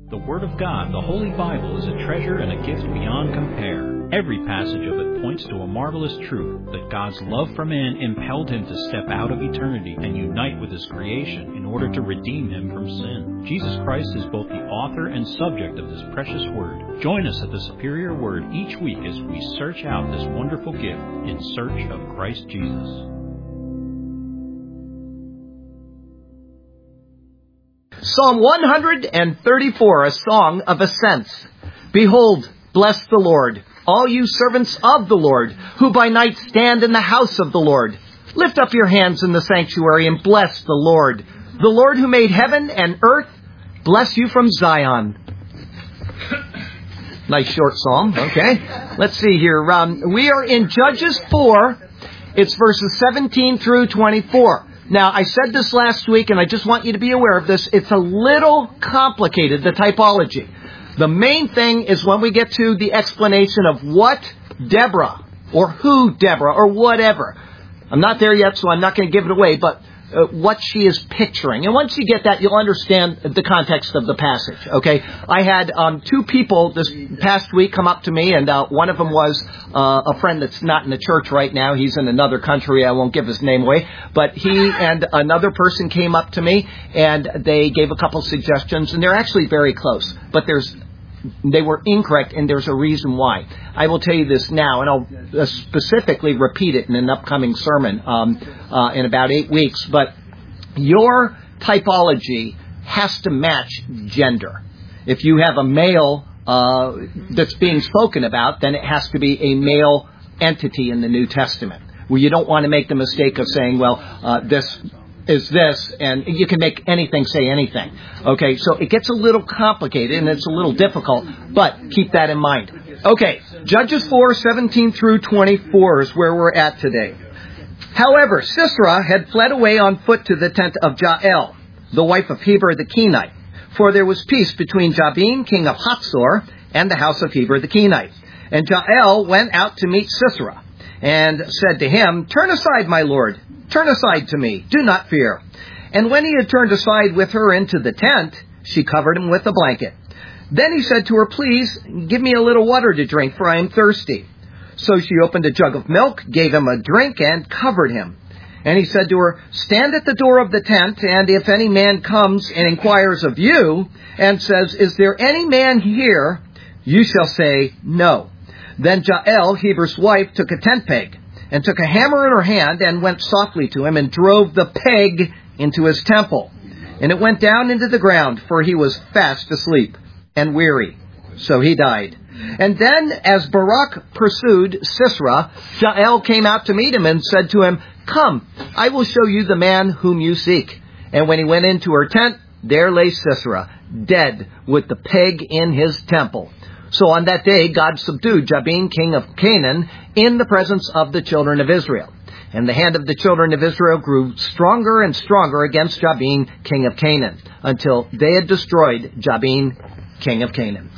The Word of God, the Holy Bible, is a treasure and a gift beyond compare. Every passage of it points to a marvelous truth that God's love for man impelled him to step out of eternity and unite with his creation in order to redeem him from sin. Jesus Christ is both the author and subject of this precious Word. Join us at the Superior Word each week as we search out this wonderful gift in search of Christ Jesus. Psalm 134, a song of ascents. Behold, bless the Lord, all you servants of the Lord, who by night stand in the house of the Lord. Lift up your hands in the sanctuary and bless the Lord. The Lord who made heaven and earth, bless you from Zion. Nice short psalm, okay. Let's see here. We are in Judges 4. It's verses 17 through 24. Now, I said this last week, and I just want you to be aware of this. It's a little complicated, the typology. The main thing is when we get to the explanation of what Deborah, or who Deborah, or whatever. I'm not there yet, so I'm not going to give it away, but what she is picturing. And once you get that, you'll understand the context of the passage, okay? I had two people this past week come up to me, and one of them was a friend that's not in the church right now. He's in another country. I won't give his name away. But he and another person came up to me, and they gave a couple suggestions, and they're actually very close. But they were incorrect, and there's a reason why. I will tell you this now, and I'll specifically repeat it in an upcoming sermon in about 8 weeks. But your typology has to match gender. If you have a male that's being spoken about, then it has to be a male entity in the New Testament, where you don't want to make the mistake of saying, well, this is this, and you can make anything say anything. Okay, so it gets a little complicated, and it's a little difficult, but keep that in mind. Okay, Judges 4, 17 through 24 is where we're at today. However, Sisera had fled away on foot to the tent of Jael, the wife of Heber the Kenite, for there was peace between Jabin, king of Hatzor, and the house of Heber the Kenite. And Jael went out to meet Sisera, and said to him, "Turn aside, my lord. Turn aside to me. Do not fear." And when he had turned aside with her into the tent, she covered him with a blanket. Then he said to her, "Please, give me a little water to drink, for I am thirsty." So she opened a jug of milk, gave him a drink, and covered him. And he said to her, "Stand at the door of the tent, and if any man comes and inquires of you, and says, 'Is there any man here?' you shall say, 'No.'" Then Jael, Heber's wife, took a tent peg, and took a hammer in her hand, and went softly to him, and drove the peg into his temple. And it went down into the ground, for he was fast asleep and weary. So he died. And then, as Barak pursued Sisera, Jael came out to meet him, and said to him, "Come, I will show you the man whom you seek." And when he went into her tent, there lay Sisera, dead, with the peg in his temple. So on that day, God subdued Jabin, king of Canaan, in the presence of the children of Israel. And the hand of the children of Israel grew stronger and stronger against Jabin, king of Canaan, until they had destroyed Jabin, king of Canaan.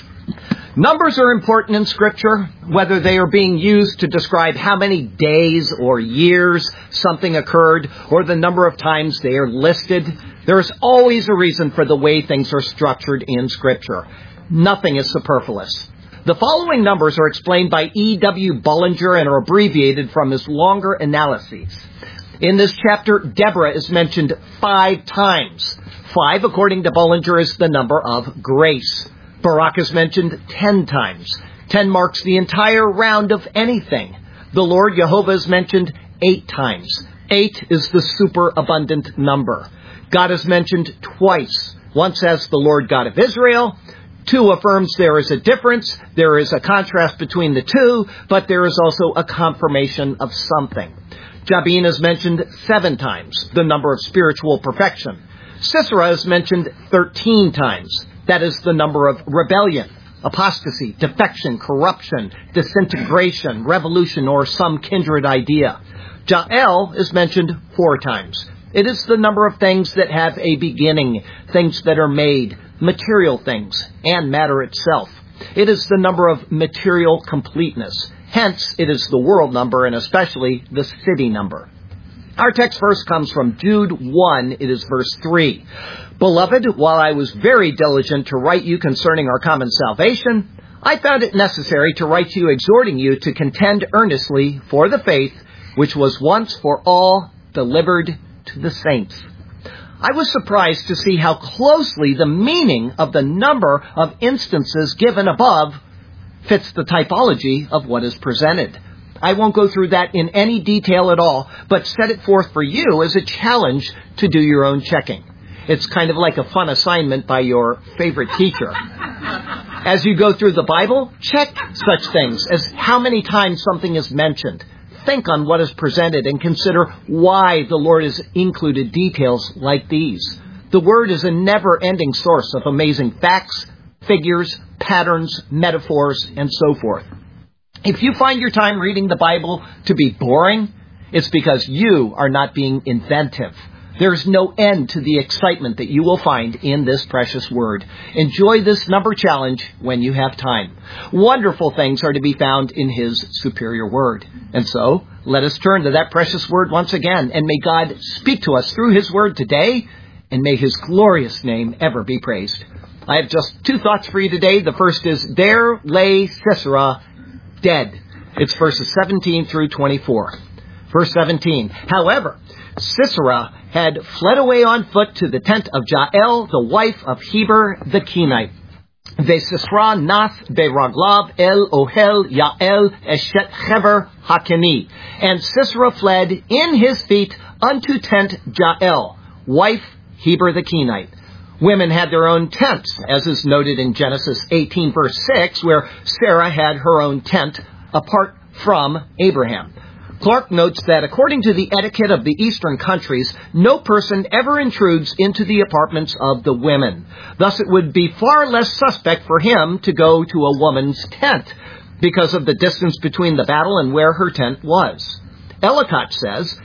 Numbers are important in Scripture, whether they are being used to describe how many days or years something occurred, or the number of times they are listed. There is always a reason for the way things are structured in Scripture. Nothing is superfluous. The following numbers are explained by E.W. Bullinger and are abbreviated from his longer analyses. In this chapter, Deborah is mentioned 5 times. 5, according to Bullinger, is the number of grace. Barak is mentioned 10 times. 10 marks the entire round of anything. The Lord Jehovah is mentioned 8 times. 8 is the superabundant number. God is mentioned twice. Once as the Lord God of Israel. 2 affirms there is a difference. There is a contrast between the two, but there is also a confirmation of something. Jabin is mentioned 7 times, the number of spiritual perfection. Sisera is mentioned 13 times. That is the number of rebellion, apostasy, defection, corruption, disintegration, revolution, or some kindred idea. Jael is mentioned 4 times. It is the number of things that have a beginning, things that are made, material things, and matter itself. It is the number of material completeness. Hence, it is the world number, and especially the city number. Our text verse comes from Jude 1. It is verse 3. Beloved, while I was very diligent to write you concerning our common salvation, I found it necessary to write to you exhorting you to contend earnestly for the faith which was once for all delivered to the saints. I was surprised to see how closely the meaning of the number of instances given above fits the typology of what is presented. I won't go through that in any detail at all, but set it forth for you as a challenge to do your own checking. It's kind of like a fun assignment by your favorite teacher. As you go through the Bible, check such things as how many times something is mentioned. Think on what is presented and consider why the Lord has included details like these. The Word is a never-ending source of amazing facts, figures, patterns, metaphors, and so forth. If you find your time reading the Bible to be boring, it's because you are not being inventive. There's no end to the excitement that you will find in this precious Word. Enjoy this number challenge when you have time. Wonderful things are to be found in His superior Word. And so, let us turn to that precious Word once again, and may God speak to us through His Word today, and may His glorious name ever be praised. I have just two thoughts for you today. The first is, there lay Sisera dead. It's verses 17 through 24. Verse 17, however, Sisera had fled away on foot to the tent of Jael, the wife of Heber the Kenite. Vesisra nath beraglav el ohel Yael eshet chever hakeni. And Sisera fled in his feet unto tent Jael, wife Heber the Kenite. Women had their own tents, as is noted in Genesis 18, verse 6, where Sarah had her own tent apart from Abraham. Clark notes that according to the etiquette of the eastern countries, no person ever intrudes into the apartments of the women. Thus it would be far less suspect for him to go to a woman's tent because of the distance between the battle and where her tent was. Ellicott says,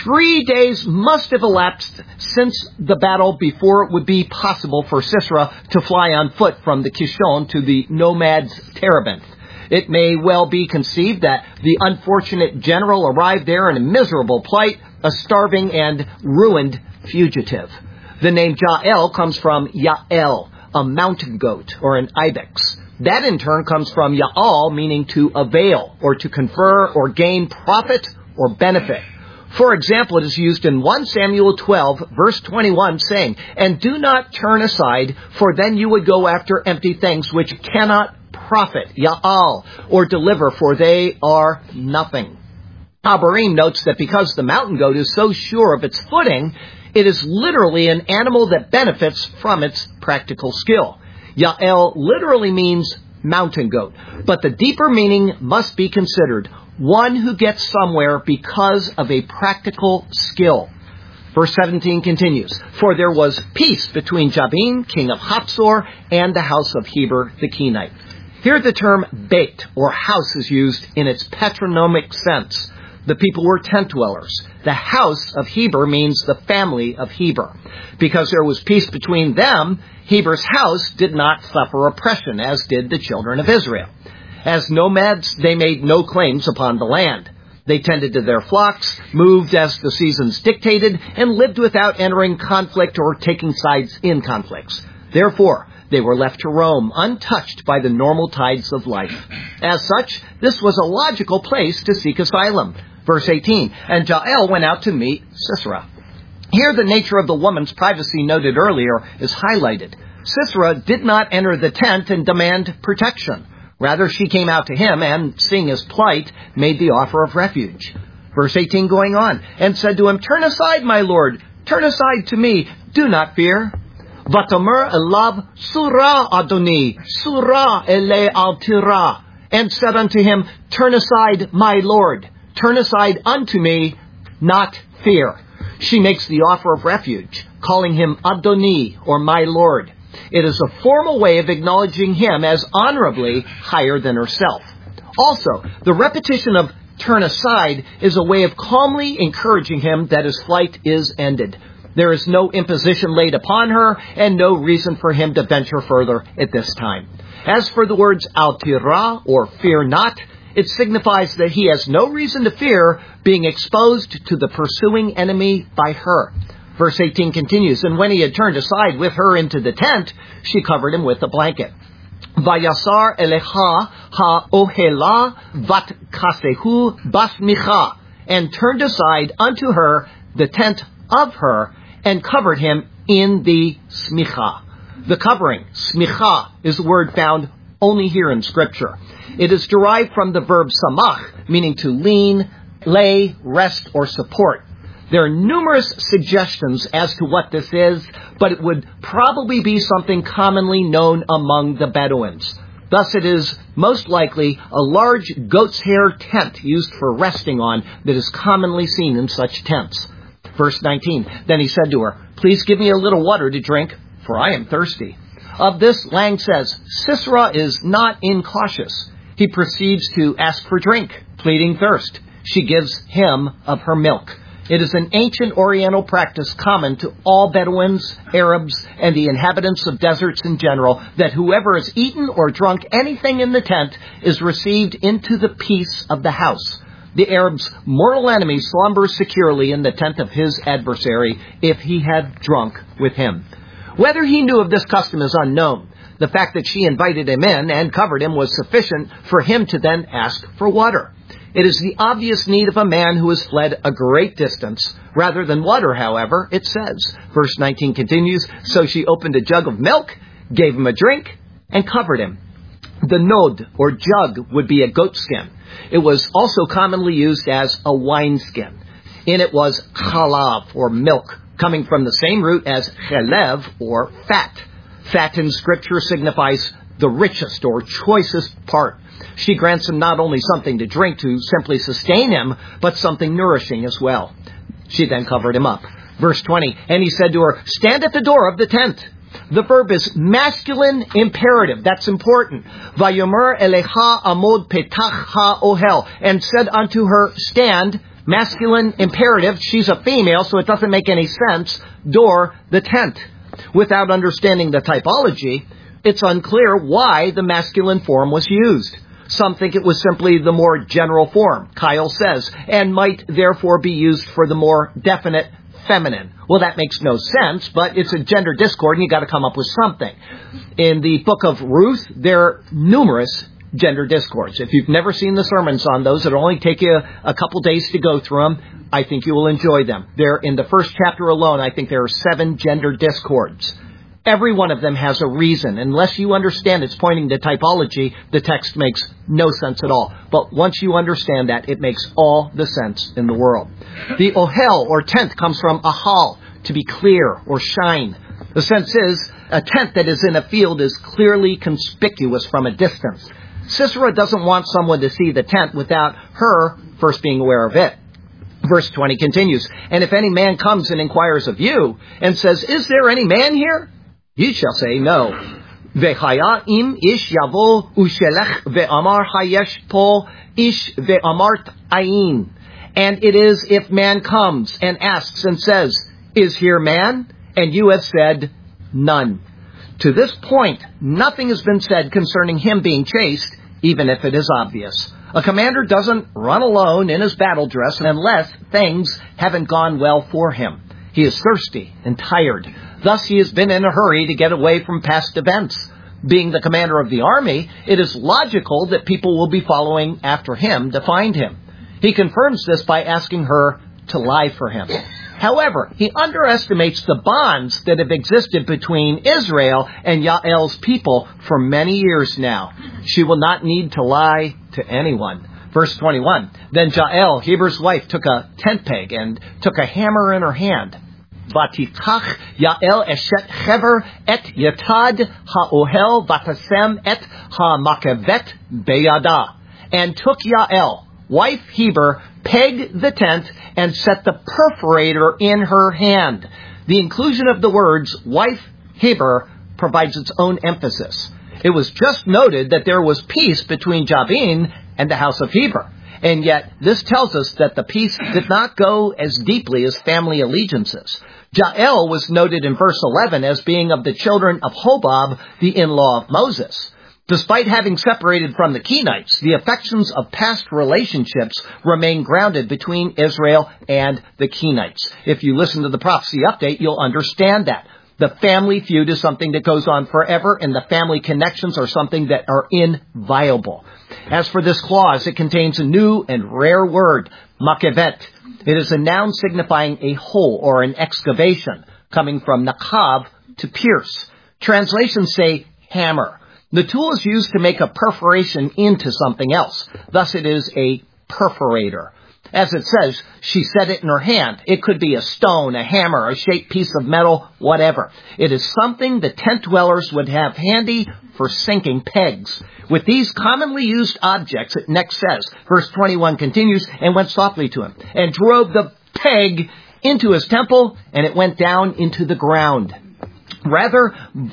3 days must have elapsed since the battle before it would be possible for Sisera to fly on foot from the Kishon to the nomad's terebinth. It may well be conceived that the unfortunate general arrived there in a miserable plight, a starving and ruined fugitive. The name Jael comes from Yael, a mountain goat or an ibex. That in turn comes from Yaal, meaning to avail or to confer or gain profit or benefit. For example, it is used in 1 Samuel 12, verse 21, saying, and do not turn aside, for then you would go after empty things which cannot profit, Ya'al, or deliver, for they are nothing. Habarim notes that because the mountain goat is so sure of its footing, it is literally an animal that benefits from its practical skill. Ya'el literally means mountain goat, but the deeper meaning must be considered, one who gets somewhere because of a practical skill. Verse 17 continues, for there was peace between Jabin, king of Hatzor, and the house of Heber the Kenite. Here the term beit, or house, is used in its patronymic sense. The people were tent dwellers. The house of Heber means the family of Heber. Because there was peace between them, Heber's house did not suffer oppression, as did the children of Israel. As nomads, they made no claims upon the land. They tended to their flocks, moved as the seasons dictated, and lived without entering conflict or taking sides in conflicts. Therefore, they were left to roam, untouched by the normal tides of life. As such, this was a logical place to seek asylum. Verse 18, and Jael went out to meet Sisera. Here the nature of the woman's privacy noted earlier is highlighted. Sisera did not enter the tent and demand protection. Rather, she came out to him and, seeing his plight, made the offer of refuge. Verse 18 going on, and said to him, turn aside, my lord, turn aside to me, do not fear. Vatamer elav surah Adoni, surah ele al tira, and said unto him, turn aside, my lord, turn aside unto me, not fear. She makes the offer of refuge, calling him Adoni, or my lord. It is a formal way of acknowledging him as honorably higher than herself. Also, the repetition of turn aside is a way of calmly encouraging him that his flight is ended. There is no imposition laid upon her and no reason for him to venture further at this time. As for the words al tira, or fear not, it signifies that he has no reason to fear being exposed to the pursuing enemy by her. Verse 18 continues, and when he had turned aside with her into the tent, she covered him with a blanket. Vayasar elecha ha-ohela vat kasehu basmicha, and turned aside unto her the tent of her, and covered him in the smicha. The covering, smicha, is a word found only here in Scripture. It is derived from the verb samach, meaning to lean, lay, rest, or support. There are numerous suggestions as to what this is, but it would probably be something commonly known among the Bedouins. Thus it is most likely a large goat's hair tent used for resting on that is commonly seen in such tents. Verse 19, then he said to her, please give me a little water to drink, for I am thirsty. Of this, Lang says, Sisera is not incautious. He proceeds to ask for drink, pleading thirst. She gives him of her milk. It is an ancient Oriental practice common to all Bedouins, Arabs, and the inhabitants of deserts in general, that whoever has eaten or drunk anything in the tent is received into the peace of the house. The Arab's mortal enemy slumbers securely in the tent of his adversary if he had drunk with him. Whether he knew of this custom is unknown. The fact that she invited him in and covered him was sufficient for him to then ask for water. It is the obvious need of a man who has fled a great distance. Rather than water, however, it says, verse 19 continues, so she opened a jug of milk, gave him a drink, and covered him. The nod, or jug, would be a goat skin. It was also commonly used as a wineskin. In it was chalav, or milk, coming from the same root as chelev, or fat. Fat in Scripture signifies the richest or choicest part. She grants him not only something to drink to simply sustain him, but something nourishing as well. She then covered him up. Verse 20, and he said to her, stand at the door of the tent. The verb is masculine imperative. That's important. Vayomer elecha amod petach ha-ohel, and said unto her, stand, masculine imperative. She's a female, so it doesn't make any sense. Door, the tent. Without understanding the typology, it's unclear why the masculine form was used. Some think it was simply the more general form, Kyle says, and might therefore be used for the more definite feminine. Well, that makes no sense, but it's a gender discord, and you got to come up with something. In the book of Ruth, there are numerous gender discords. If you've never seen the sermons on those, it'll only take you a couple days to go through them. I think you will enjoy them. There, in the first chapter alone, I think there are 7 gender discords. Every one of them has a reason. Unless you understand it's pointing to typology, the text makes no sense at all. But once you understand that, it makes all the sense in the world. The ohel, or tent, comes from ahal, to be clear or shine. The sense is, a tent that is in a field is clearly conspicuous from a distance. Sisera doesn't want someone to see the tent without her first being aware of it. Verse 20 continues, and if any man comes and inquires of you, and says, is there any man here? Ye shall say, no. V'chaya im ish yavo ushelech ve'amar hayesh po ish ve'amart ayin. And it is if man comes and asks and says, is here man? And you have said, none. To this point, nothing has been said concerning him being chased, even if it is obvious. A commander doesn't run alone in his battle dress unless things haven't gone well for him. He is thirsty and tired. Thus he has been in a hurry to get away from past events. Being the commander of the army, it is logical that people will be following after him to find him. He confirms this by asking her to lie for him. However, he underestimates the bonds that have existed between Israel and Yael's people for many years now. She will not need to lie to anyone. Verse 21, then Jael, Heber's wife, took a tent peg and took a hammer in her hand. Vatitach Yael eshet Heber et yatad ha'ohel vatasem et ha'makevet beyada. And took Yael, wife Heber, pegged the tent and set the perforator in her hand. The inclusion of the words wife Heber provides its own emphasis. It was just noted that there was peace between Jabin and the house of Heber. And yet, this tells us that the peace did not go as deeply as family allegiances. Jael was noted in verse 11 as being of the children of Hobab, the in-law of Moses. Despite having separated from the Kenites, the affections of past relationships remain grounded between Israel and the Kenites. If you listen to the prophecy update, you'll understand that. The family feud is something that goes on forever, and the family connections are something that are inviolable. As for this clause, it contains a new and rare word, makevet. It is a noun signifying a hole or an excavation, coming from nakav, to pierce. Translations say hammer. The tool is used to make a perforation into something else. Thus, it is a perforator. As it says, she set it in her hand. It could be a stone, a hammer, a shaped piece of metal, whatever. It is something the tent dwellers would have handy for sinking pegs. With these commonly used objects, it next says, verse 21 continues, and went softly to him, and drove the peg into his temple, and it went down into the ground. Rather,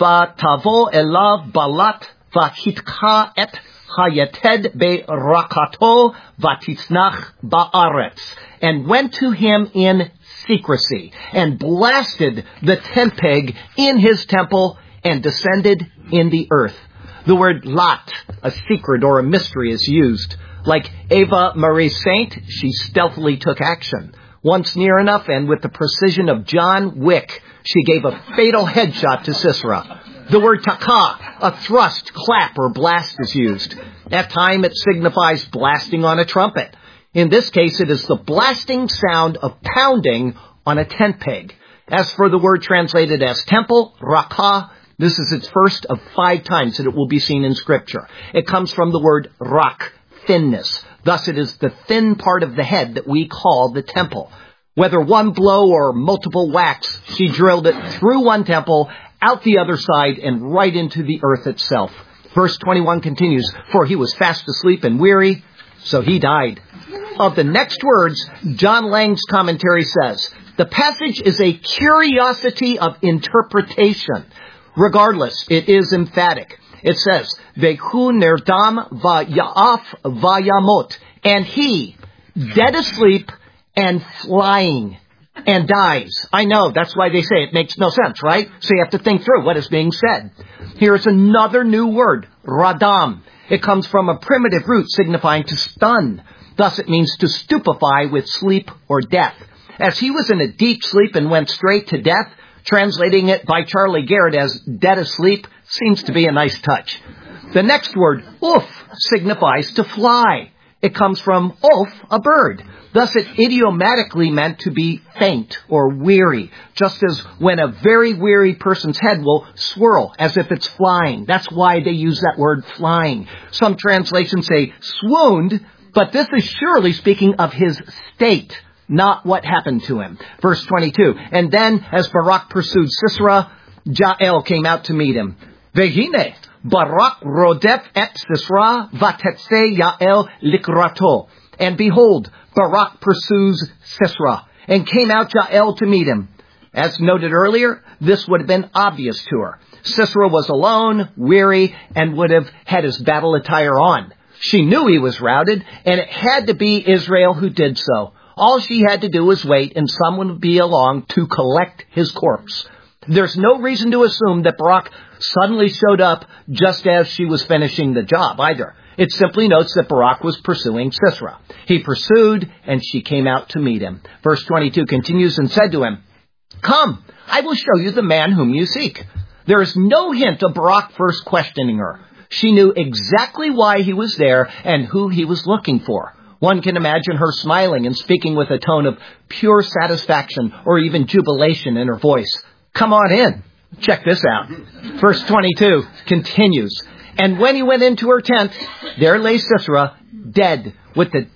vatavo elav balat vahitka et hayeted be'rakato vatitznach ba'aretz, and went to him in secrecy, and blasted the tent peg in his temple, and descended in the earth. The word lat, a secret or a mystery, is used. Like Ava Marie Saint, she stealthily took action. Once near enough, and with the precision of John Wick, she gave a fatal headshot to Sisera. The word taka, a thrust, clap, or blast, is used. At times, it signifies blasting on a trumpet. In this case, it is the blasting sound of pounding on a tent peg. As for the word translated as temple, rakah, this is its first of 5 times that it will be seen in Scripture. It comes from the word rak, thinness. Thus, it is the thin part of the head that we call the temple. Whether one blow or multiple whacks, she drilled it through one temple, out the other side, and right into the earth itself. Verse 21 continues, for he was fast asleep and weary, so he died. Of the next words, John Lang's commentary says, the passage is a curiosity of interpretation. Regardless, it is emphatic. It says, Vehu nerdam va'ya'af va'yamot, and he, dead asleep and flying, and dies. I know, that's why they say it makes no sense, right? So you have to think through what is being said. Here's another new word, radam. It comes from a primitive root signifying to stun. Thus it means to stupefy with sleep or death. As he was in a deep sleep and went straight to death, translating it by Charlie Garrett as dead asleep seems to be a nice touch. The next word, uf, signifies to fly. It comes from uf, a bird. Thus it idiomatically meant to be faint or weary, just as when a very weary person's head will swirl as if it's flying. That's why they use that word flying. Some translations say swooned, but this is surely speaking of his state, not what happened to him. Verse 22, and then as Barak pursued Sisera, Jael came out to meet him. Vehine, Barak rodef et Sisera vatetse Yael likrato. And behold, Barak pursues Sisera, and came out Jael to meet him. As noted earlier, this would have been obvious to her. Sisera was alone, weary, and would have had his battle attire on. She knew he was routed, and it had to be Israel who did so. All she had to do was wait, and someone would be along to collect his corpse. There's no reason to assume that Barak suddenly showed up just as she was finishing the job either. It simply notes that Barak was pursuing Sisera. He pursued, and she came out to meet him. Verse 22 continues and said to him, come, I will show you the man whom you seek. There is no hint of Barak first questioning her. She knew exactly why he was there and who he was looking for. One can imagine her smiling and speaking with a tone of pure satisfaction or even jubilation in her voice. Come on in. Check this out. Verse 22 continues. And when he went into her tent, there lay Sisera, dead, with the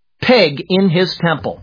peg in his temple.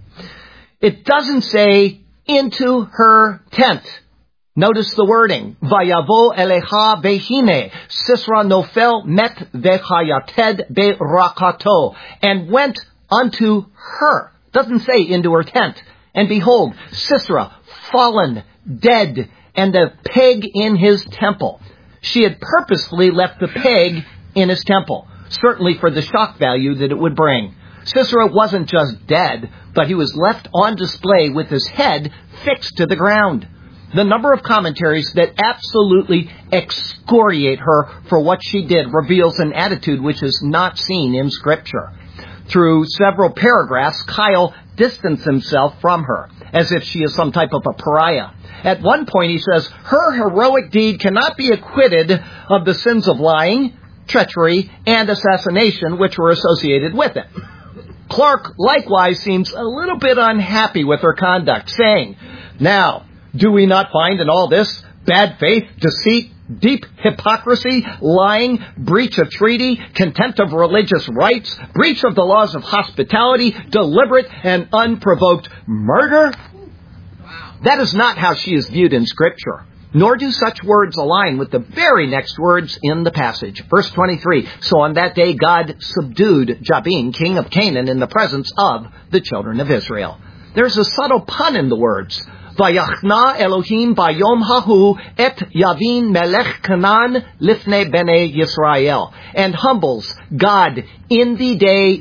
It doesn't say into her tent. Notice the wording. Vayavo elecha vehine. Sisera nofel met vechayated berakato. And went unto her. Doesn't say into her tent. And behold, Sisera, fallen, dead, and the peg in his temple. She had purposefully left the peg in his temple, certainly for the shock value that it would bring. Sisera wasn't just dead, but he was left on display with his head fixed to the ground. the number of commentaries that absolutely excoriate her for what she did reveals an attitude which is not seen in Scripture. Through several paragraphs, Kyle distanced himself from her, as if she is some type of a pariah. At one point he says, her heroic deed cannot be acquitted of the sins of lying, treachery, and assassination which were associated with it. Clark likewise seems a little bit unhappy with her conduct, saying, now, do we not find in all this bad faith, deceit, deep hypocrisy, lying, breach of treaty, contempt of religious rights, breach of the laws of hospitality, deliberate and unprovoked murder? Wow. That is not how she is viewed in Scripture. Nor do such words align with the very next words in the passage. Verse 23, so on that day God subdued Jabin, king of Canaan, in the presence of the children of Israel. There's a subtle pun in the words. Vayachna Elohim bayom hahu et Yavin melech Canaan lifnei bnei Yisrael. And humbles God in the day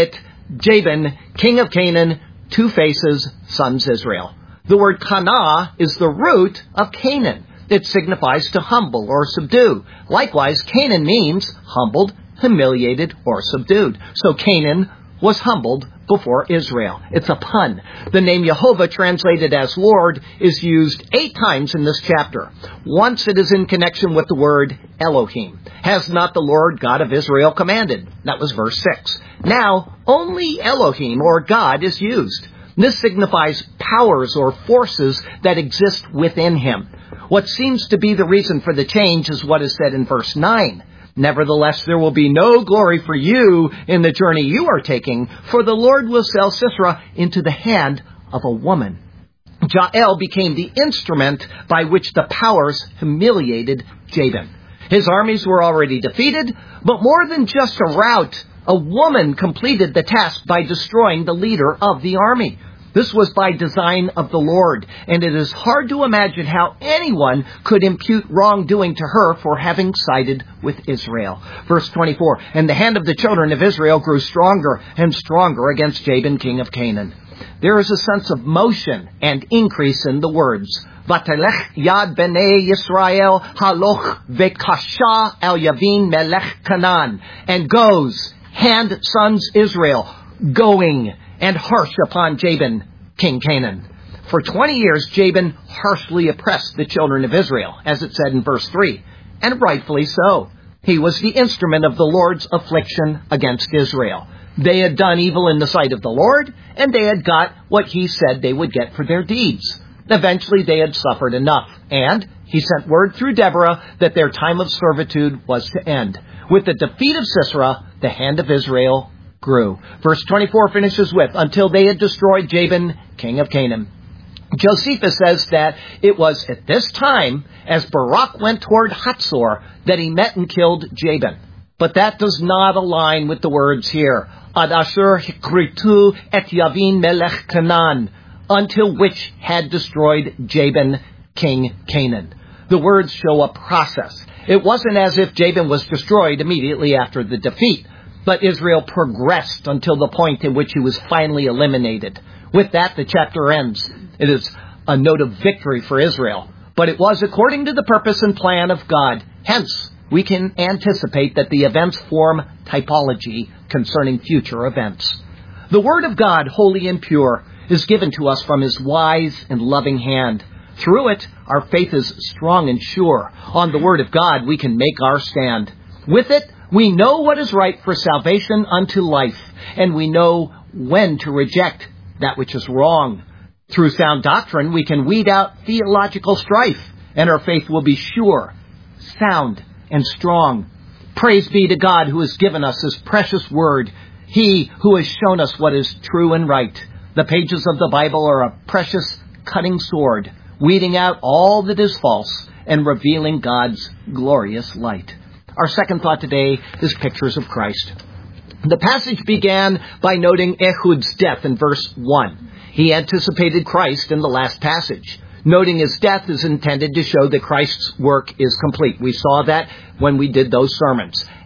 Jabin, king of Canaan, two faces, sons Israel. The word kana is the root of Canaan. It signifies to humble or subdue. Likewise, Canaan means humbled, humiliated, or subdued. So Canaan was humbled before Israel. It's a pun. The name Jehovah, translated as Lord, is used 8 times in this chapter. Once it is in connection with the word Elohim. Has not the Lord God of Israel commanded? That was verse 6. Now, only Elohim, or God, is used. This signifies powers or forces that exist within him. What seems to be the reason for the change is what is said in verse 9. Nevertheless, there will be no glory for you in the journey you are taking, for the Lord will sell Sisera into the hand of a woman. Jael became the instrument by which the powers humiliated Jabin. His armies were already defeated, but more than just a rout, a woman completed the task by destroying the leader of the army. This was by design of the Lord, and it is hard to imagine how anyone could impute wrongdoing to her for having sided with Israel. Verse 24, and the hand of the children of Israel grew stronger and stronger against Jabin, king of Canaan. There is a sense of motion and increase in the words. Vatelech yad bnei Yisrael haloch vekasha el Yavin melech Canaan. And goes, hand sons Israel, going and harsh upon Jabin, king Canaan. For 20 years, Jabin harshly oppressed the children of Israel, as it said in verse 3, and rightfully so. He was the instrument of the Lord's affliction against Israel. They had done evil in the sight of the Lord, and they had got what he said they would get for their deeds. Eventually, they had suffered enough, and he sent word through Deborah that their time of servitude was to end. With the defeat of Sisera, the hand of Israel grew. Verse 24 finishes with, until they had destroyed Jabin, king of Canaan. Josephus says that it was at this time, as Barak went toward Hatzor, that he met and killed Jabin. But that does not align with the words here. Ad asher hikritu et Yavin melech Canaan, until which had destroyed Jabin, king Canaan. The words show a process. It wasn't as if Jabin was destroyed immediately after the defeat, but Israel progressed until the point in which he was finally eliminated. With that, the chapter ends. It is a note of victory for Israel, but it was according to the purpose and plan of God. Hence, we can anticipate that the events form typology concerning future events. The Word of God, holy and pure, is given to us from His wise and loving hand. Through it, our faith is strong and sure. On the Word of God, we can make our stand. With it, we know what is right for salvation unto life, and we know when to reject that which is wrong. Through sound doctrine, we can weed out theological strife, and our faith will be sure, sound, and strong. Praise be to God who has given us His precious Word, He who has shown us what is true and right. The pages of the Bible are a precious cutting sword, weeding out all that is false and revealing God's glorious light. Our second thought today is pictures of Christ. The passage began by noting Ehud's death in verse 1. He anticipated Christ in the last passage. Noting his death is intended to show that Christ's work is complete. We saw that when we did those sermons.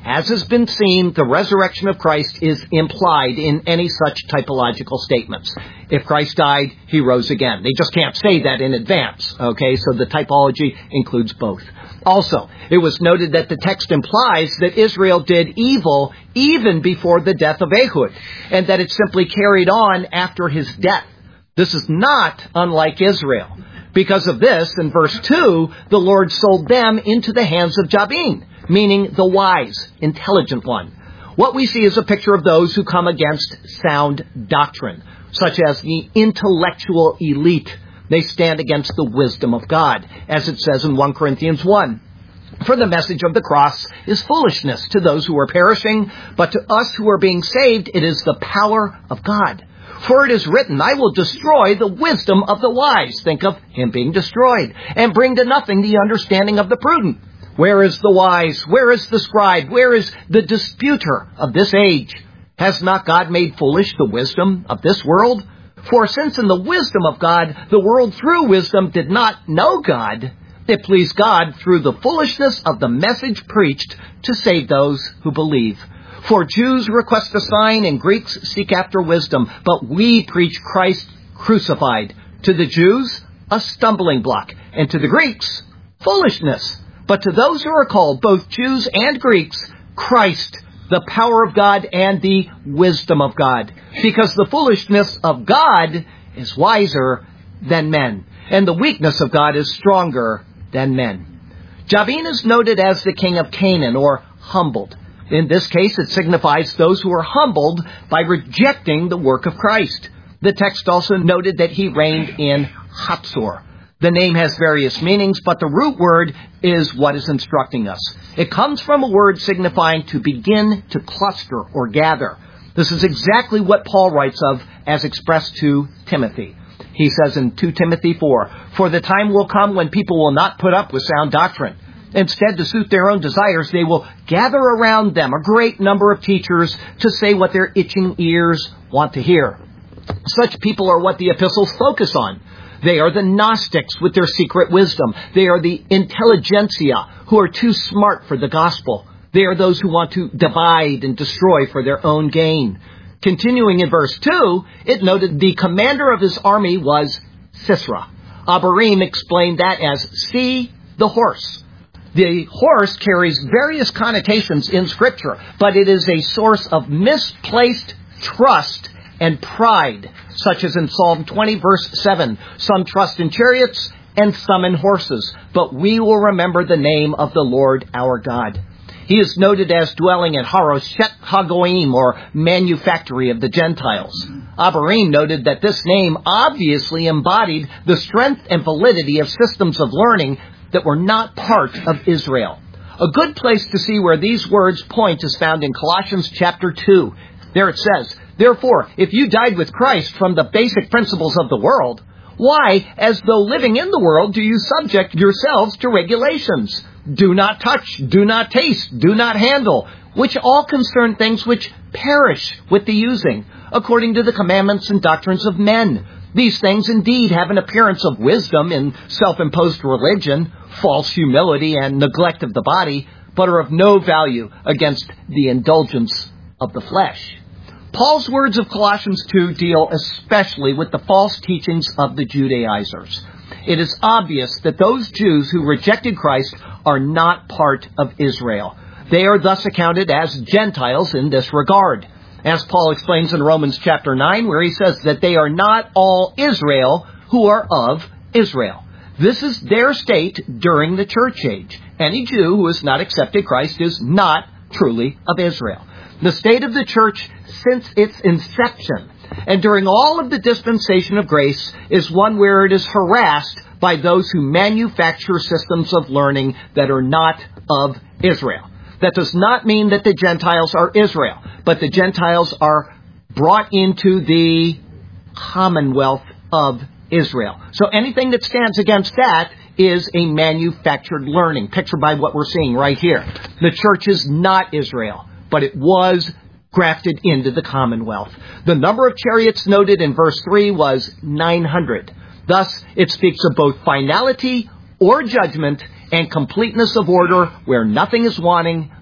As has been seen, the resurrection of Christ is implied in any such typological statements. If Christ died, he rose again. They just can't say that in advance, okay? So the typology includes both. Also, it was noted that the text implies that Israel did evil even before the death of Ehud, and that it simply carried on after his death. This is not unlike Israel. Because of this, in verse 2, the Lord sold them into the hands of Jabin, meaning the wise, intelligent one. What we see is a picture of those who come against sound doctrine, such as the intellectual elite. They stand against the wisdom of God, as it says in 1 Corinthians 1. For the message of the cross is foolishness to those who are perishing, but to us who are being saved, it is the power of God. For it is written, I will destroy the wisdom of the wise. Think of him being destroyed. And bring to nothing the understanding of the prudent. Where is the wise? Where is the scribe? Where is the disputer of this age? Has not God made foolish the wisdom of this world? For since in the wisdom of God, the world through wisdom did not know God, it pleased God through the foolishness of the message preached to save those who believe. For Jews request a sign and Greeks seek after wisdom, but we preach Christ crucified. To the Jews, a stumbling block, and to the Greeks, foolishness. But to those who are called, both Jews and Greeks, Christ, the power of God and the wisdom of God. Because the foolishness of God is wiser than men, and the weakness of God is stronger than men. Jabin is noted as the king of Canaan, or humbled. In this case, it signifies those who are humbled by rejecting the work of Christ. The text also noted that he reigned in Hatzor. The name has various meanings, but the root word is what is instructing us. It comes from a word signifying to begin to cluster or gather. This is exactly what Paul writes of as expressed to Timothy. He says in 2 Timothy 4, For the time will come when people will not put up with sound doctrine. Instead, to suit their own desires, they will gather around them a great number of teachers to say what their itching ears want to hear. Such people are what the epistles focus on. They are the Gnostics with their secret wisdom. They are the intelligentsia who are too smart for the gospel. They are those who want to divide and destroy for their own gain. Continuing in verse 2, it noted the commander of his army was Sisera. Abarim explained that as see the horse. The horse carries various connotations in Scripture, but it is a source of misplaced trust and pride, such as in Psalm 20, verse 7. Some trust in chariots and some in horses, but we will remember the name of the Lord our God. He is noted as dwelling in Haroshet Hagoim, or manufactory of the Gentiles. Abarim noted that this name obviously embodied the strength and validity of systems of learning that were not part of Israel. A good place to see where these words point is found in Colossians chapter 2. There it says, Therefore, if you died with Christ from the basic principles of the world, why, as though living in the world, do you subject yourselves to regulations? Do not touch, do not taste, do not handle, which all concern things which perish with the using, according to the commandments and doctrines of men. These things indeed have an appearance of wisdom in self-imposed religion, false humility, and neglect of the body, but are of no value against the indulgence of the flesh. Paul's words of Colossians 2 deal especially with the false teachings of the Judaizers. It is obvious that those Jews who rejected Christ are not part of Israel. They are thus accounted as Gentiles in this regard. As Paul explains in Romans chapter 9, where he says that they are not all Israel who are of Israel. This is their state during the church age. Any Jew who has not accepted Christ is not truly of Israel. The state of the church since its inception and during all of the dispensation of grace is one where it is harassed by those who manufacture systems of learning that are not of Israel. That does not mean that the Gentiles are Israel, but the Gentiles are brought into the commonwealth of Israel. So anything that stands against that is a manufactured learning, pictured by what we're seeing right here. The church is not Israel, but it was grafted into the commonwealth. The number of chariots noted in verse 3 was 900. Thus, it speaks of both finality or judgment and completeness of order where nothing is wanting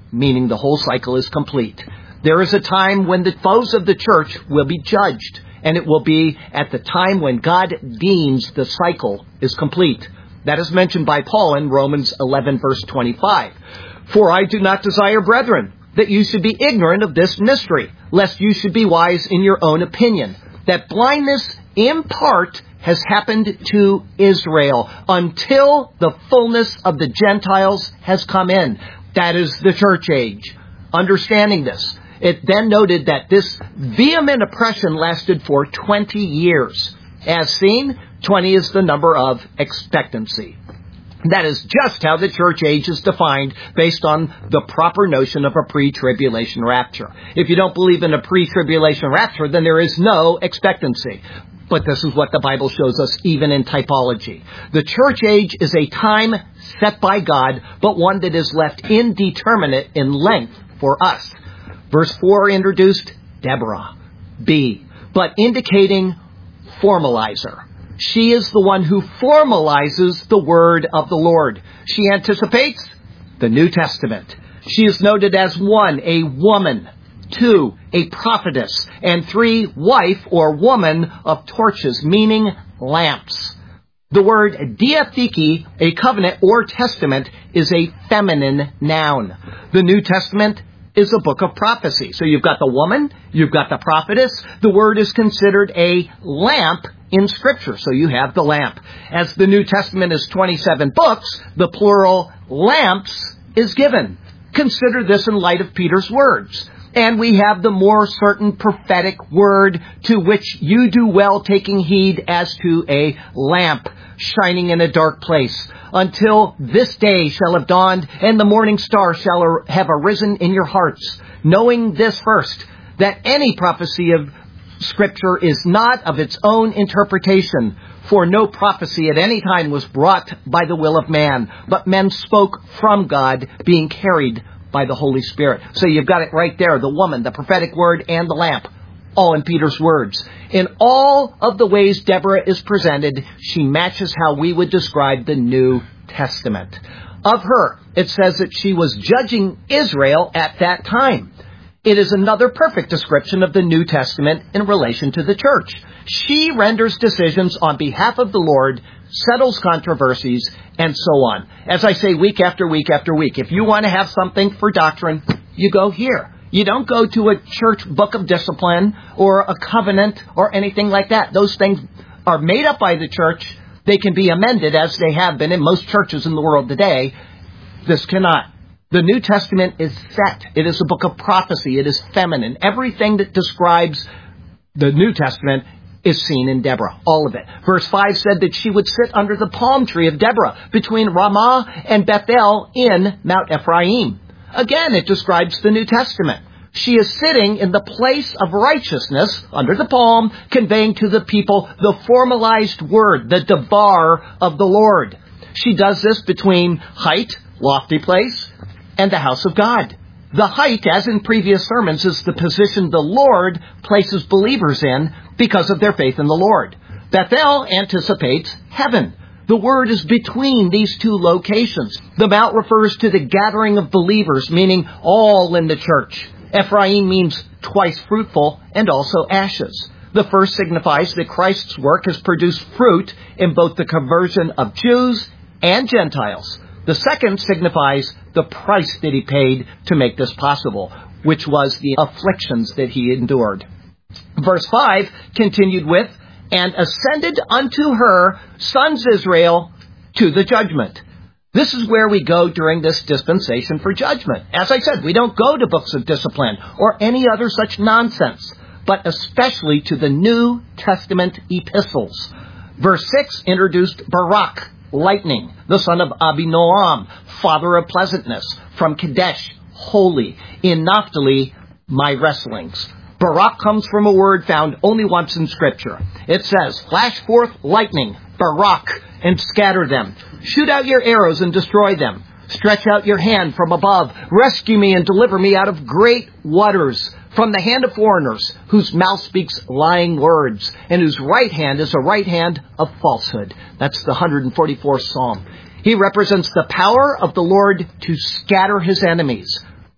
meaning the whole cycle is complete. There is a time when the foes of the church will be judged, and it will be at the time when God deems the cycle is complete. That is mentioned by Paul in Romans 11, verse 25. For I do not desire, brethren, that you should be ignorant of this mystery, lest you should be wise in your own opinion, that blindness in part has happened to Israel until the fullness of the Gentiles has come in. That is the church age. Understanding this, it then noted that this vehement oppression lasted for 20 years. As seen, 20 is the number of expectancy. That is just how the church age is defined based on the proper notion of a pre-tribulation rapture. If you don't believe in a pre-tribulation rapture, then there is no expectancy. But this is what the Bible shows us even in typology. The church age is a time set by God, but one that is left indeterminate in length for us. Verse 4 introduced Deborah, B, but indicating formalizer. She is the one who formalizes the word of the Lord. She anticipates the New Testament. She is noted as 1, a woman, 2, a prophetess, and 3, wife or woman of torches, meaning lamps. The word diatheke, a covenant or testament, is a feminine noun. The New Testament is a book of prophecy. So you've got the woman, you've got the prophetess. The word is considered a lamp in Scripture. So you have the lamp. As the New Testament is 27 books, the plural lamps is given. Consider this in light of Peter's words. And we have the more certain prophetic word, to which you do well taking heed as to a lamp shining in a dark place, until this day shall have dawned and the morning star shall have arisen in your hearts. Knowing this first, that any prophecy of Scripture is not of its own interpretation, for no prophecy at any time was brought by the will of man, but men spoke from God, being carried by the Holy Spirit. So you've got it right there, the woman, the prophetic word, and the lamp, all in Peter's words. In all of the ways Deborah is presented, she matches how we would describe the New Testament. Of her, it says that she was judging Israel at that time. It is another perfect description of the New Testament in relation to the church. She renders decisions on behalf of the Lord, settles controversies, and so on. As I say, week after week after week. If you want to have something for doctrine, you go here. You don't go to a church book of discipline or a covenant or anything like that. Those things are made up by the church. They can be amended, as they have been in most churches in the world today. This cannot. The New Testament is set. It is a book of prophecy. It is feminine. Everything that describes the New Testament is seen in Deborah. All of it. Verse 5 said that she would sit under the palm tree of Deborah between Ramah and Bethel in Mount Ephraim. Again, it describes the New Testament. She is sitting in the place of righteousness under the palm, conveying to the people the formalized word, the devar of the Lord. She does this between height, lofty place, and the house of God. The height, as in previous sermons, is the position the Lord places believers in because of their faith in the Lord. Bethel anticipates heaven. The word is between these two locations. The mount refers to the gathering of believers, meaning all in the church. Ephraim means twice fruitful and also ashes. The first signifies that Christ's work has produced fruit in both the conversion of Jews and Gentiles. The second signifies the price that he paid to make this possible, which was the afflictions that he endured. Verse 5 continued with, and ascended unto her sons Israel to the judgment. This is where we go during this dispensation for judgment. As I said, we don't go to books of discipline or any other such nonsense, but especially to the New Testament epistles. Verse 6 introduced Barak, lightning, the son of Abinoam, father of pleasantness, from Kadesh, holy, in Naphtali, my wrestlings. Barak comes from a word found only once in Scripture. It says, flash forth lightning, Barak, and scatter them. Shoot out your arrows and destroy them. Stretch out your hand from above. Rescue me and deliver me out of great waters, from the hand of foreigners, whose mouth speaks lying words, and whose right hand is a right hand of falsehood. That's the 144th Psalm. He represents the power of the Lord to scatter his enemies.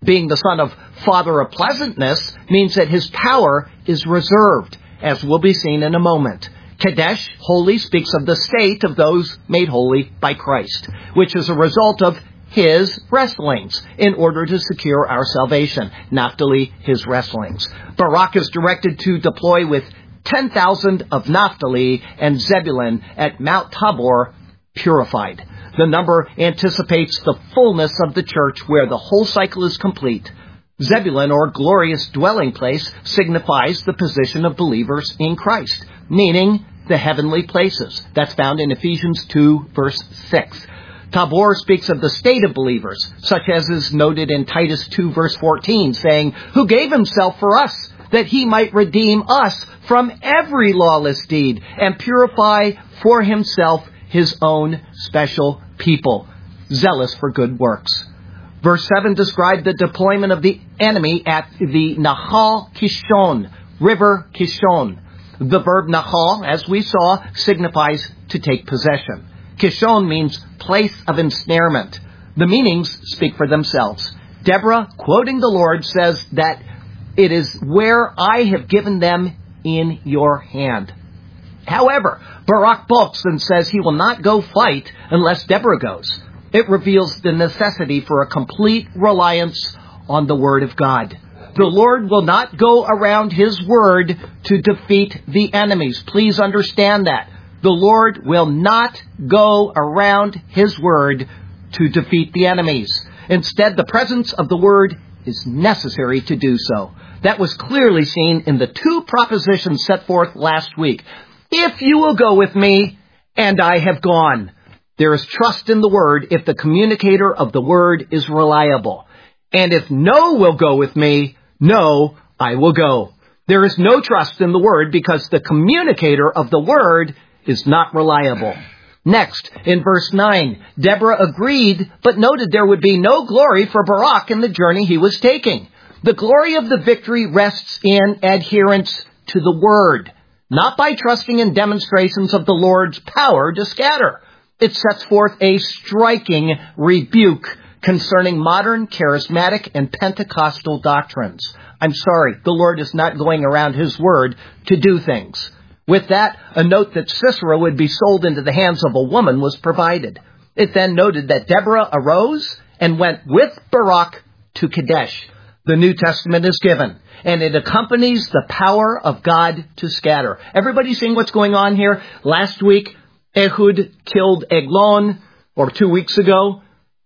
Being the son of Father of Pleasantness means that his power is reserved, as will be seen in a moment. Kadesh, holy, speaks of the state of those made holy by Christ, which is a result of his wrestlings in order to secure our salvation. Naphtali, his wrestlings. Barak is directed to deploy with 10,000 of Naphtali and Zebulun at Mount Tabor, purified. The number anticipates the fullness of the church where the whole cycle is complete. Zebulun, or glorious dwelling place, signifies the position of believers in Christ, meaning the heavenly places. That's found in Ephesians 2, verse 6. Tabor speaks of the state of believers, such as is noted in Titus 2, verse 14, saying, who gave himself for us, that he might redeem us from every lawless deed and purify for himself his own special people, zealous for good works. Verse 7 described the deployment of the enemy at the Nahal Kishon, river Kishon. The verb Nahal, as we saw, signifies to take possession. Kishon means place of ensnarement. The meanings speak for themselves. Deborah, quoting the Lord, says that it is where I have given them in your hand. However, Barak balks and says he will not go fight unless Deborah goes. It reveals the necessity for a complete reliance on the Word of God. The Lord will not go around His Word to defeat the enemies. Please understand that. The Lord will not go around His Word to defeat the enemies. Instead, the presence of the Word is necessary to do so. That was clearly seen in the two propositions set forth last week. If you will go with me, and I have gone. There is trust in the Word if the communicator of the Word is reliable. And if no will go with me, no, I will go. There is no trust in the Word because the communicator of the Word is not reliable. Next, in verse 9, Deborah agreed, but noted there would be no glory for Barak in the journey he was taking. The glory of the victory rests in adherence to the Word, not by trusting in demonstrations of the Lord's power to scatter. It sets forth a striking rebuke concerning modern charismatic and Pentecostal doctrines. I'm sorry, the Lord is not going around His Word to do things. With that, a note that Sisera would be sold into the hands of a woman was provided. It then noted that Deborah arose and went with Barak to Kadesh. The New Testament is given, and it accompanies the power of God to scatter. Everybody seeing what's going on here? Last week, Ehud killed Eglon, or 2 weeks ago.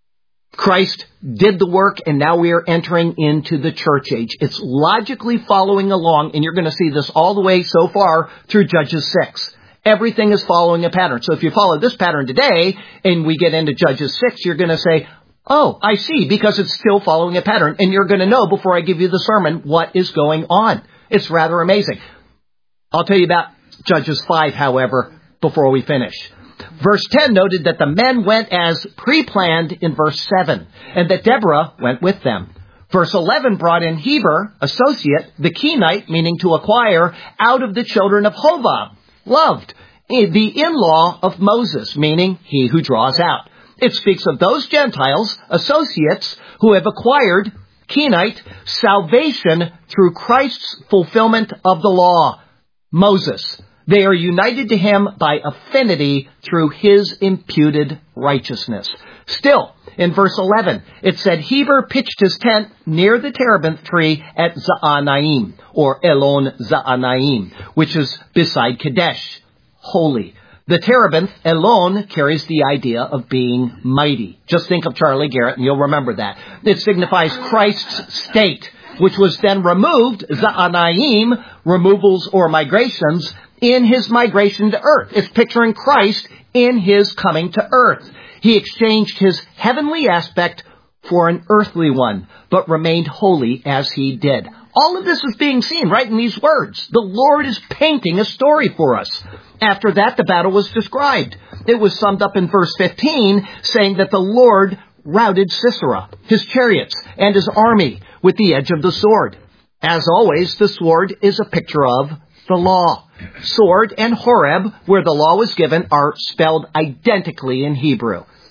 Christ did the work, and now we are entering into the church age. It's logically following along, and you're going to see this all the way so far through Judges 6. Everything is following a pattern. So if you follow this pattern today, and we get into Judges 6, you're going to say, oh, I see, because it's still following a pattern, and you're going to know before I give you the sermon what is going on. It's rather amazing. I'll tell you about Judges 5, however, before we finish. Verse 10 noted that the men went as pre-planned in verse 7, and that Deborah went with them. Verse 11 brought in Heber, associate, the Kenite, meaning to acquire, out of the children of Hobab, loved, the in-law of Moses, meaning he who draws out. It speaks of those Gentiles, associates, who have acquired, Kenite, salvation through Christ's fulfillment of the law, Moses. They are united to him by affinity through his imputed righteousness. Still, in verse 11, it said Heber pitched his tent near the terebinth tree at Zaanaim, or Elon Zaanaim, which is beside Kadesh, holy. The terebinth, Elon, carries the idea of being mighty. Just think of Charlie Garrett and you'll remember that. It signifies Christ's state, which was then removed, Zaanaim, removals or migrations, in his migration to earth. It's picturing Christ in his coming to earth. He exchanged his heavenly aspect for an earthly one, but remained holy as he did. All of this is being seen right in these words. The Lord is painting a story for us. After that, the battle was described. It was summed up in verse 15, saying that the Lord routed Sisera, his chariots, and his army with the edge of the sword. As always, the sword is a picture of the law. Sword and Horeb, where the law was given, are spelled identically in Hebrew.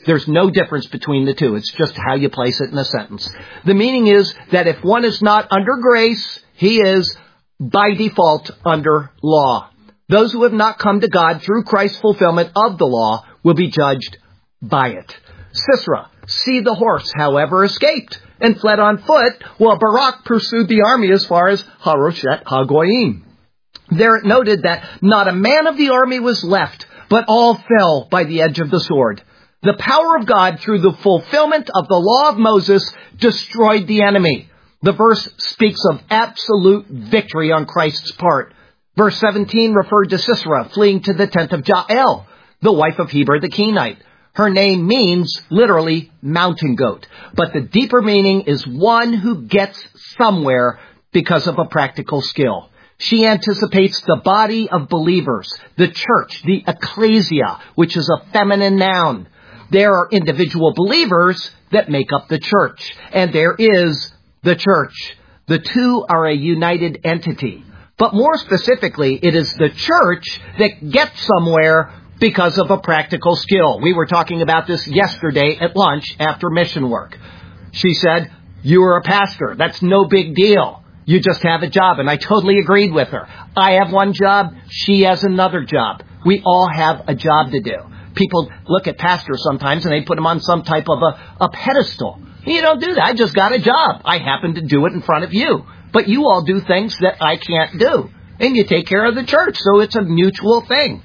There's no difference between the two. It's just how you place it in a sentence. The meaning is that if one is not under grace, he is by default under law. Those who have not come to God through Christ's fulfillment of the law will be judged by it. Sisera, see the horse, however, escaped and fled on foot, while Barak pursued the army as far as Haroshet Hagoyim. There it noted that not a man of the army was left, but all fell by the edge of the sword. The power of God through the fulfillment of the law of Moses destroyed the enemy. The verse speaks of absolute victory on Christ's part. Verse 17 referred to Sisera fleeing to the tent of Jael, the wife of Heber the Kenite. Her name means literally mountain goat, but the deeper meaning is one who gets somewhere because of a practical skill. She anticipates the body of believers, the church, the ecclesia, which is a feminine noun. There are individual believers that make up the church, and there is the church. The two are a united entity. But more specifically, it is the church that gets somewhere because of a practical skill. We were talking about this yesterday at lunch after mission work. She said, "You are a pastor. That's no big deal. You just have a job." And I totally agreed with her. I have one job. She has another job. We all have a job to do. People look at pastors sometimes and they put them on some type of a pedestal. You don't do that. I just got a job. I happen to do it in front of you. But you all do things that I can't do. And you take care of the church. So it's a mutual thing.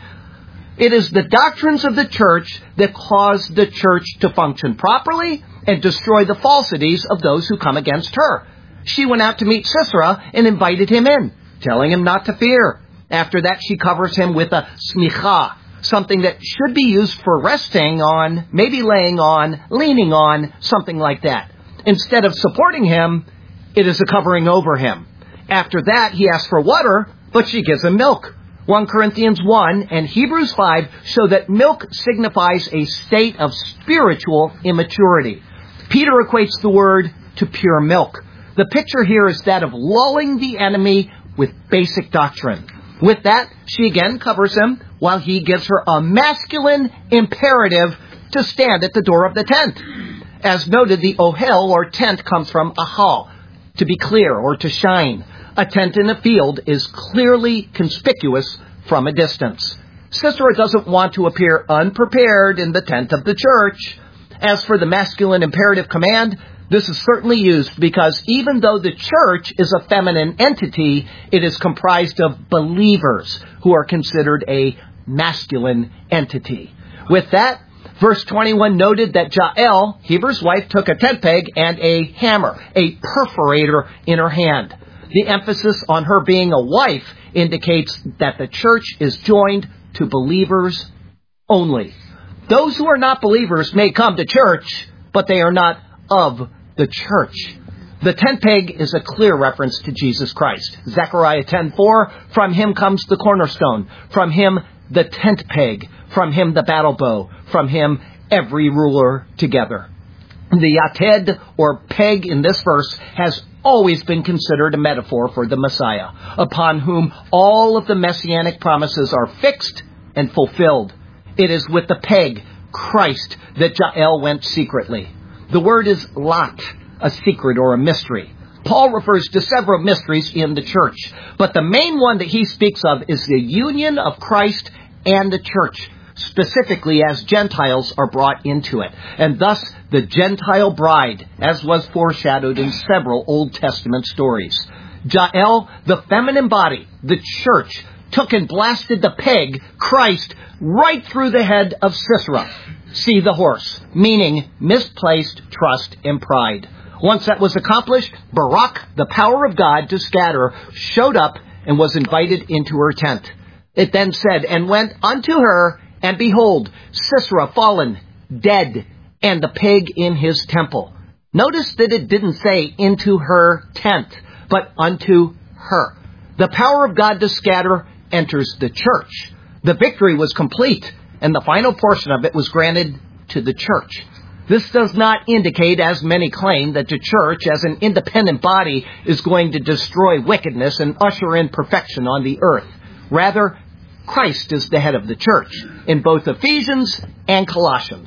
It is the doctrines of the church that cause the church to function properly and destroy the falsities of those who come against her. She went out to meet Sisera and invited him in, telling him not to fear. After that, she covers him with a smicha, something that should be used for resting on, maybe laying on, leaning on, something like that. Instead of supporting him, it is a covering over him. After that, he asks for water, but she gives him milk. 1 Corinthians 1 and Hebrews 5 show that milk signifies a state of spiritual immaturity. Peter equates the word to pure milk. The picture here is that of lulling the enemy with basic doctrine. With that, she again covers him while he gives her a masculine imperative to stand at the door of the tent. As noted, the ohel or tent comes from ahal, to be clear or to shine. A tent in a field is clearly conspicuous from a distance. Sisera doesn't want to appear unprepared in the tent of the church. As for the masculine imperative command, this is certainly used because even though the church is a feminine entity, it is comprised of believers who are considered a masculine entity. With that, verse 21 noted that Jael, Heber's wife, took a tent peg and a hammer, a perforator, in her hand. The emphasis on her being a wife indicates that the church is joined to believers only. Those who are not believers may come to church, but they are not of the church. The tent peg is a clear reference to Jesus Christ. Zechariah 10:4, from him comes the cornerstone, from him the tent peg, from him the battle bow, from him every ruler together. The yated, or peg, in this verse has always been considered a metaphor for the Messiah, upon whom all of the messianic promises are fixed and fulfilled. It is with the peg, Christ, that Jael went secretly. The word is lot, a secret or a mystery. Paul refers to several mysteries in the church, but the main one that he speaks of is the union of Christ and the church, specifically as Gentiles are brought into it, and thus the Gentile bride, as was foreshadowed in several Old Testament stories. Jael, the feminine body, the church, took and blasted the peg, Christ, right through the head of Sisera. See the horse, meaning misplaced trust and pride. Once that was accomplished, Barak, the power of God to scatter, showed up and was invited into her tent. It then said, and went unto her, and behold, Sisera fallen, dead, and the peg in his temple. Notice that it didn't say into her tent, but unto her. The power of God to scatter enters the church. The victory was complete, and the final portion of it was granted to the church. This does not indicate, as many claim, that the church, as an independent body, is going to destroy wickedness and usher in perfection on the earth. Rather, Christ is the head of the church, in both Ephesians and Colossians.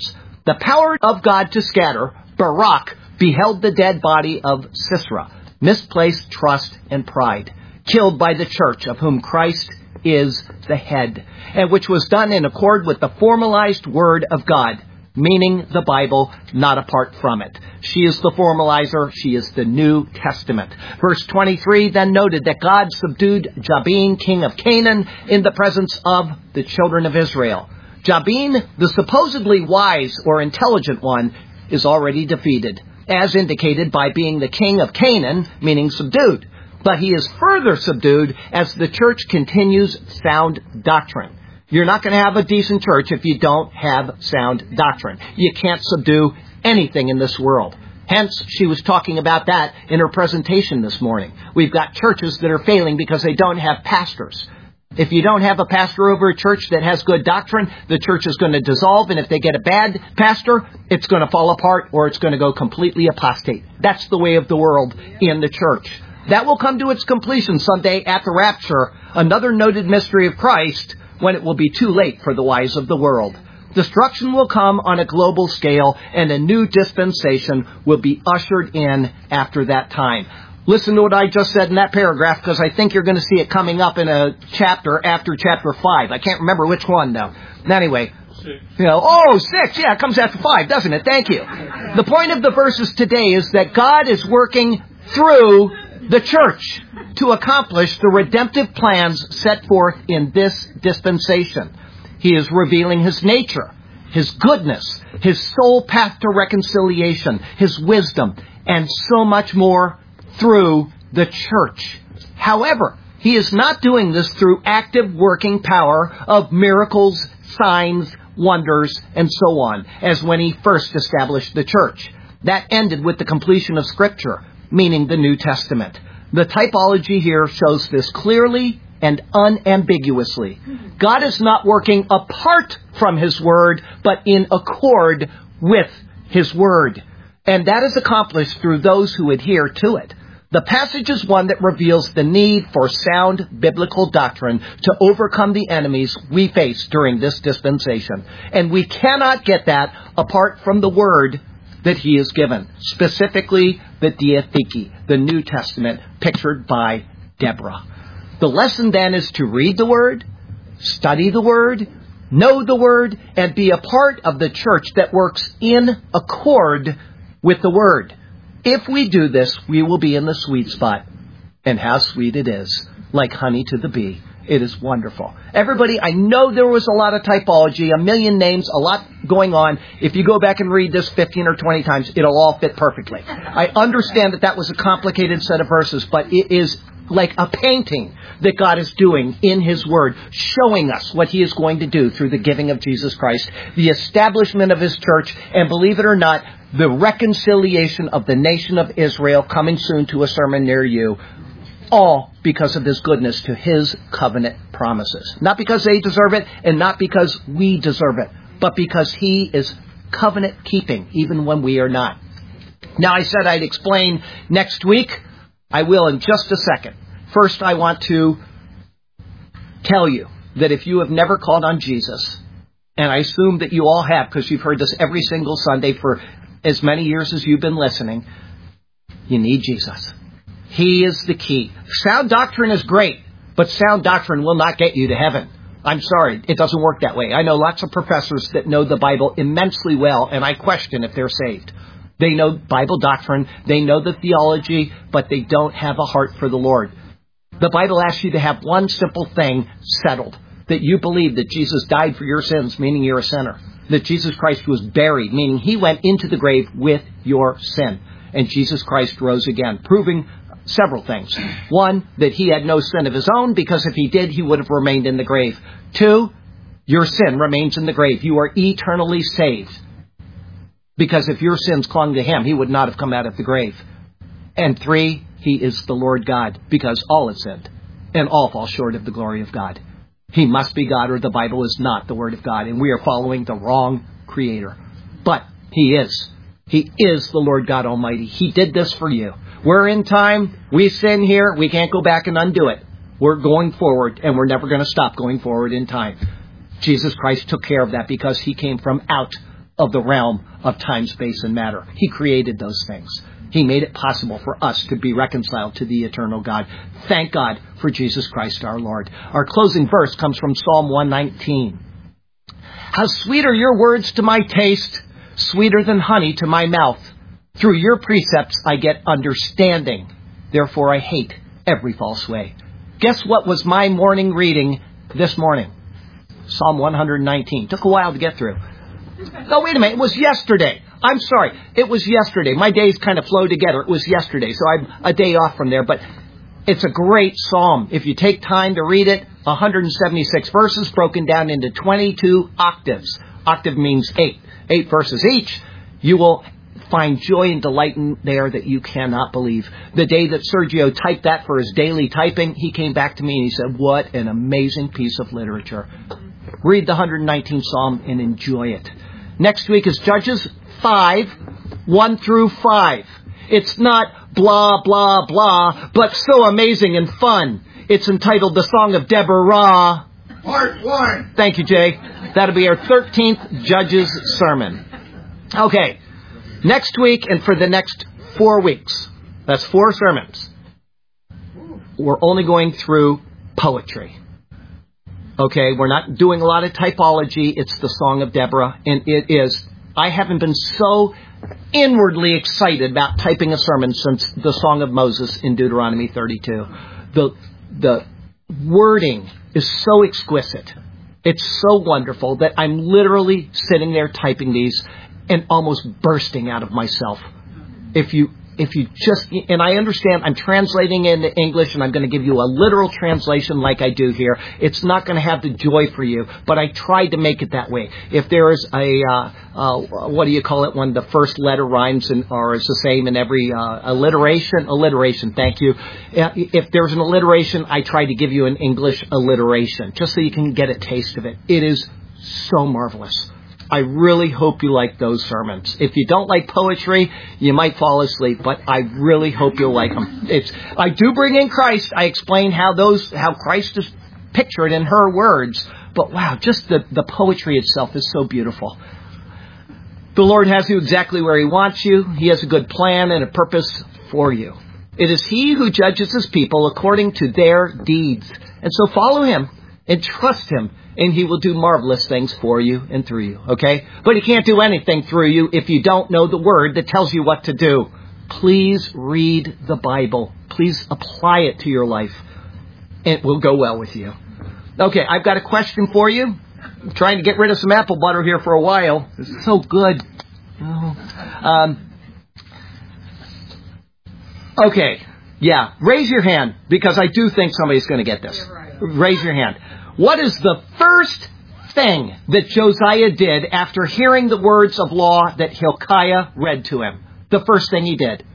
The power of God to scatter, Barak beheld the dead body of Sisera, misplaced trust and pride, killed by the church of whom Christ is the head, and which was done in accord with the formalized word of God, meaning the Bible, not apart from it. She is the formalizer. She is the New Testament. Verse 23 then noted that God subdued Jabin, king of Canaan, in the presence of the children of Israel. Jabin, the supposedly wise or intelligent one, is already defeated, as indicated by being the king of Canaan, meaning subdued. But he is further subdued as the church continues sound doctrine. You're not going to have a decent church if you don't have sound doctrine. You can't subdue anything in this world. Hence, she was talking about that in her presentation this morning. We've got churches that are failing because they don't have pastors. If you don't have a pastor over a church that has good doctrine, the church is going to dissolve, and if they get a bad pastor, it's going to fall apart or it's going to go completely apostate. That's the way of the world in the church. That will come to its completion someday at the rapture, another noted mystery of Christ, when it will be too late for the wise of the world. Destruction will come on a global scale, and a new dispensation will be ushered in after that time. Listen to what I just said in that paragraph, because I think you're going to see it coming up in a chapter after chapter 5. I can't remember which one, though. Anyway, 6. Yeah, it comes after 5, doesn't it? Thank you. The point of the verses today is that God is working through the church to accomplish the redemptive plans set forth in this dispensation. He is revealing His nature, His goodness, His sole path to reconciliation, His wisdom, and so much more through the church. However, He is not doing this through active working power of miracles, signs, wonders, and so on, as when He first established the church. That ended with the completion of Scripture, meaning the New Testament. The typology here shows this clearly and unambiguously. God is not working apart from His Word, but in accord with His Word. And that is accomplished through those who adhere to it. The passage is one that reveals the need for sound biblical doctrine to overcome the enemies we face during this dispensation. And we cannot get that apart from the Word that He has given, specifically the Diatheke, the New Testament, pictured by Deborah. The lesson then is to read the Word, study the Word, know the Word, and be a part of the church that works in accord with the Word. If we do this, we will be in the sweet spot. And how sweet it is, like honey to the bee. It is wonderful. Everybody, I know there was a lot of typology, a million names, a lot going on. If you go back and read this 15 or 20 times, it'll all fit perfectly. I understand that was a complicated set of verses, but it is like a painting that God is doing in His Word, showing us what He is going to do through the giving of Jesus Christ, the establishment of His church, and believe it or not, the reconciliation of the nation of Israel, coming soon to a sermon near you, all because of His goodness to His covenant promises. Not because they deserve it, and not because we deserve it, but because He is covenant keeping, even when we are not. Now, I said I'd explain next week. I will in just a second. First, I want to tell you that if you have never called on Jesus, and I assume that you all have because you've heard this every single Sunday for as many years as you've been listening, you need Jesus. He is the key. Sound doctrine is great, but sound doctrine will not get you to heaven. I'm sorry, it doesn't work that way. I know lots of professors that know the Bible immensely well, and I question if they're saved. They know Bible doctrine, they know the theology, but they don't have a heart for the Lord. The Bible asks you to have one simple thing settled, that you believe that Jesus died for your sins, meaning you're a sinner. That Jesus Christ was buried, meaning He went into the grave with your sin. And Jesus Christ rose again, proving several things. One, that He had no sin of His own, because if He did, He would have remained in the grave. 2, your sin remains in the grave. You are eternally saved. Because if your sins clung to Him, He would not have come out of the grave. And 3, He is the Lord God, because all have sinned, and all fall short of the glory of God. He must be God, or the Bible is not the Word of God, and we are following the wrong Creator. But He is. He is the Lord God Almighty. He did this for you. We're in time. We sin here. We can't go back and undo it. We're going forward, and we're never going to stop going forward in time. Jesus Christ took care of that because He came from out of the realm of time, space, and matter. He created those things. He made it possible for us to be reconciled to the eternal God. Thank God for Jesus Christ our Lord. Our closing verse comes from Psalm 119. How sweet are your words to my taste, sweeter than honey to my mouth. Through your precepts I get understanding. Therefore I hate every false way. Guess what was my morning reading this morning? Psalm 119. Took a while to get through. No, wait a minute. It was yesterday. I'm sorry. It was yesterday. My days kind of flow together. It was yesterday, so I'm a day off from there. But it's a great psalm. If you take time to read it, 176 verses broken down into 22 octaves. Octave means 8 verses each. You will find joy and delight in there that you cannot believe. The day that Sergio typed that for his daily typing, he came back to me and he said, what an amazing piece of literature. Read the 119th Psalm and enjoy it. Next week is Judges 5, 1 through 5. It's not blah, blah, blah, but so amazing and fun. It's entitled The Song of Deborah. Part 1. Thank you, Jay. That'll be our 13th Judges sermon. Okay. Next week and for the next 4 weeks, that's 4 sermons, we're only going through poetry. Okay, we're not doing a lot of typology. It's the Song of Deborah, and it is, I haven't been so inwardly excited about typing a sermon since the Song of Moses in Deuteronomy 32. The wording is so exquisite. It's so wonderful that I'm literally sitting there typing these and almost bursting out of myself. If you just, and I understand I'm translating into English and I'm going to give you a literal translation like I do here. It's not going to have the joy for you, but I tried to make it that way. If there is what do you call it when the first letter rhymes or is the same in every alliteration, thank you. If there's an alliteration, I try to give you an English alliteration just so you can get a taste of it. It is so marvelous. I really hope you like those sermons. If you don't like poetry, you might fall asleep, but I really hope you'll like them. I do bring in Christ. I explain how Christ is pictured in her words. But wow, just the poetry itself is so beautiful. The Lord has you exactly where He wants you. He has a good plan and a purpose for you. It is He who judges His people according to their deeds. And so follow Him and trust Him. And He will do marvelous things for you and through you, okay? But He can't do anything through you if you don't know the Word that tells you what to do. Please read the Bible. Please apply it to your life. And it will go well with you. Okay, I've got a question for you. I'm trying to get rid of some apple butter here for a while. This is so good. Okay, yeah, raise your hand because I do think somebody's going to get this. Raise your hand. What is the first thing that Josiah did after hearing the words of law that Hilkiah read to him? The first thing he did.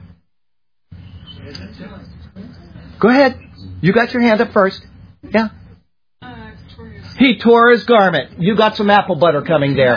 Go ahead. You got your hand up first. Yeah. He tore his garment. You got some apple butter coming there.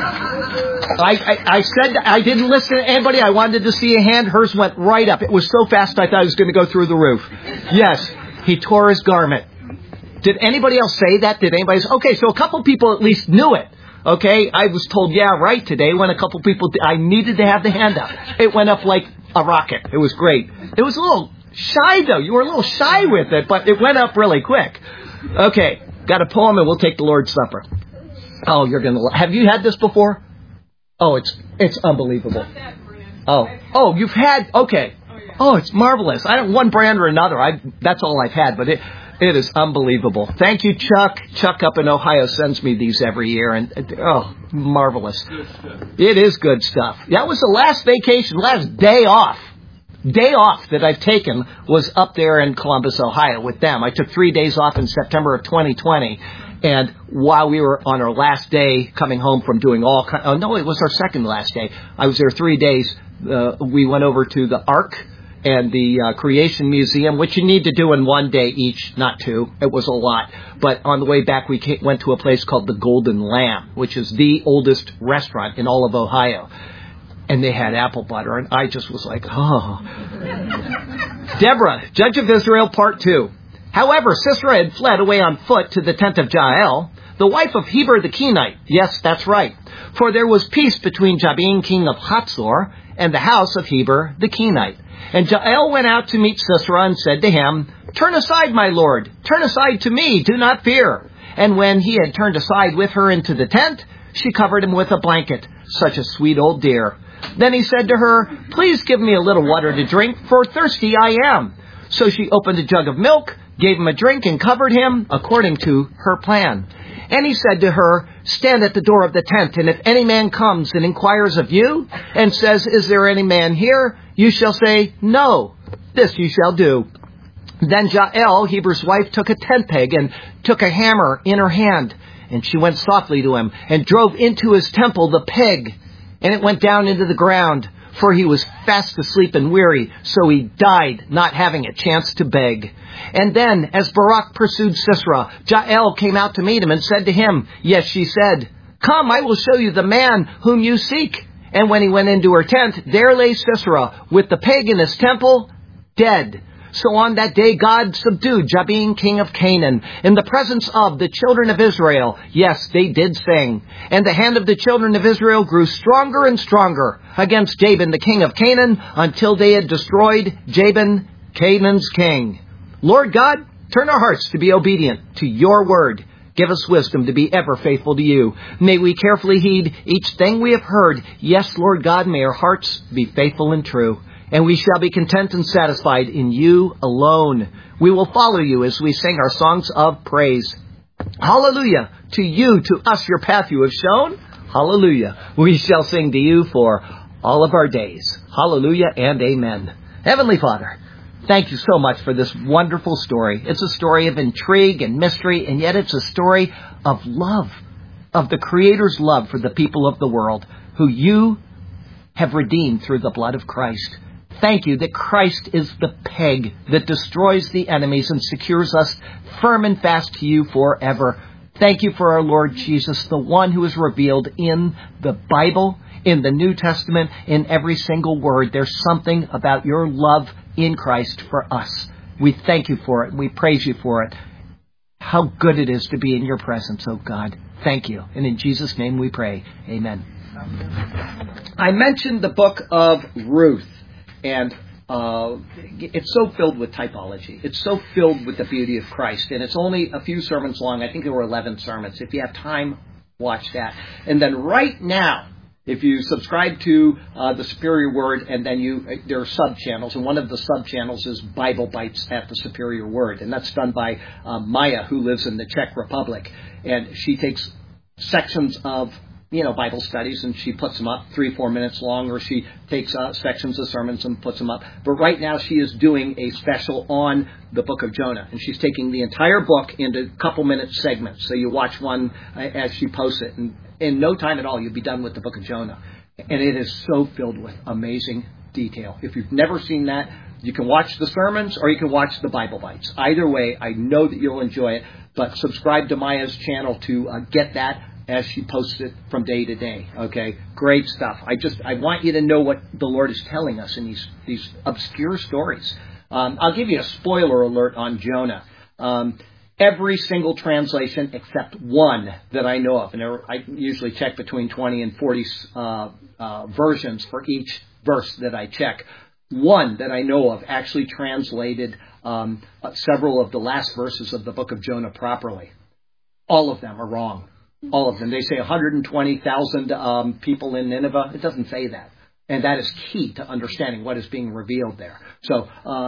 I said I didn't listen to anybody. I wanted to see a hand. Hers went right up. It was so fast I thought it was going to go through the roof. Yes, he tore his garment. Did anybody else say that? Did anybody say, okay, so a couple people at least knew it. Okay, I was told, yeah, right, today when a couple people, I needed to have the hand up. It went up like a rocket. It was great. It was a little shy, though. You were a little shy with it, but it went up really quick. Okay, got a poem and we'll take the Lord's Supper. Oh, you're going to, have you had this before? Oh, it's unbelievable. Oh, you've had, okay. Oh, it's marvelous. I don't one brand or another. That's all I've had, but it is unbelievable. Thank you, Chuck. Chuck up in Ohio sends me these every year. And marvelous. It is good stuff. That was the last vacation, last day off that I've taken was up there in Columbus, Ohio with them. I took 3 days off in September of 2020. And while we were on our last day coming home from doing it was our second last day. I was there 3 days. We went over to the Ark and the Creation Museum, which you need to do in 1 day each, not 2. It was a lot. But on the way back, we went to a place called the Golden Lamb, which is the oldest restaurant in all of Ohio. And they had apple butter, and I just was like, oh. Deborah, Judge of Israel, Part 2. However, Sisera had fled away on foot to the tent of Jael. the wife of Heber the Kenite. Yes, that's right. For there was peace between Jabin, king of Hatzor, and the house of Heber the Kenite. And Jael went out to meet Sisera and said to him, Turn aside, my lord. Turn aside to me. Do not fear. And when he had turned aside with her into the tent, she covered him with a blanket, such a sweet old dear. Then he said to her, Please give me a little water to drink, for thirsty I am. So she opened a jug of milk, gave him a drink, and covered him according to her plan. And he said to her, Stand at the door of the tent, and if any man comes and inquires of you, and says, Is there any man here? You shall say, No. This you shall do. Then Jael, Heber's wife, took a tent peg and took a hammer in her hand. And she went softly to him and drove into his temple the peg. And it went down into the ground, for he was fast asleep and weary. So he died, not having a chance to beg. And then, as Barak pursued Sisera, Jael came out to meet him and said to him, Yes, she said, Come, I will show you the man whom you seek. And when he went into her tent, there lay Sisera with the peg in his temple, dead. So on that day God subdued Jabin, king of Canaan, in the presence of the children of Israel. Yes, they did sing. And the hand of the children of Israel grew stronger and stronger against Jabin, the king of Canaan, until they had destroyed Jabin, Canaan's king. Lord God, turn our hearts to be obedient to your word. Give us wisdom to be ever faithful to you. May we carefully heed each thing we have heard. Yes, Lord God, may our hearts be faithful and true. And we shall be content and satisfied in you alone. We will follow you as we sing our songs of praise. Hallelujah. To you, to us, your path you have shown. Hallelujah. We shall sing to you for all of our days. Hallelujah and amen. Heavenly Father, thank you so much for this wonderful story. It's a story of intrigue and mystery, and yet it's a story of love, of the Creator's love for the people of the world, who you have redeemed through the blood of Christ. Thank you that Christ is the peg that destroys the enemies and secures us firm and fast to you forever. Thank you for our Lord Jesus, the one who is revealed in the Bible, in the New Testament, in every single word. There's something about your love in Christ for us. We thank you for it. We praise you for it. How good it is to be in your presence, oh God. Thank you. And in Jesus' name we pray. Amen. I mentioned the book of Ruth. And it's so filled with typology. It's so filled with the beauty of Christ. And it's only a few sermons long. I think there were 11 sermons. If you have time, watch that. And then right now, if you subscribe to the Superior Word, and then there are sub-channels, and one of the sub-channels is Bible Bites at the Superior Word. And that's done by Maya, who lives in the Czech Republic. And she takes sections of Bible studies, and she puts them up 3-4 minutes long, or she takes sections of sermons and puts them up. But right now she is doing a special on the book of Jonah, and she's taking the entire book into couple-minute segments. So you watch one as she posts it, and in no time at all you'll be done with the book of Jonah. And it is so filled with amazing detail. If you've never seen that, you can watch the sermons or you can watch the Bible Bites. Either way, I know that you'll enjoy it. But subscribe to Maya's channel to get that as she posts it from day to day. Okay, great stuff. I want you to know what the Lord is telling us in these obscure stories. I'll give you a spoiler alert on Jonah. Every single translation except one that I know of, and I usually check between 20 and 40 versions for each verse that I check. One that I know of actually translated several of the last verses of the book of Jonah properly. All of them are wrong. All of them. They say 120,000 people in Nineveh. It doesn't say that. And that is key to understanding what is being revealed there. So,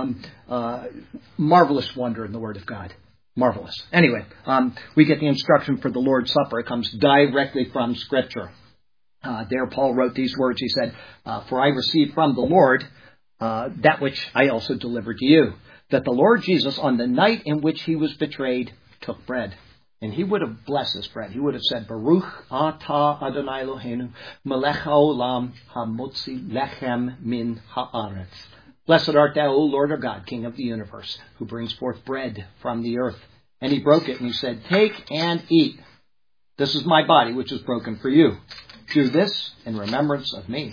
marvelous wonder in the Word of God. Marvelous. Anyway, we get the instruction for the Lord's Supper. It comes directly from Scripture. There Paul wrote these words. He said, For I received from the Lord that which I also delivered to you, that the Lord Jesus, on the night in which he was betrayed, took bread. And he would have blessed this bread. He would have said, Baruch atah Adonai Eloheinu, melech haolam hamotzi lechem min haaretz. Blessed art thou, O Lord our God, King of the universe, who brings forth bread from the earth. And he broke it, and he said, Take and eat. This is my body, which is broken for you. Do this in remembrance of me.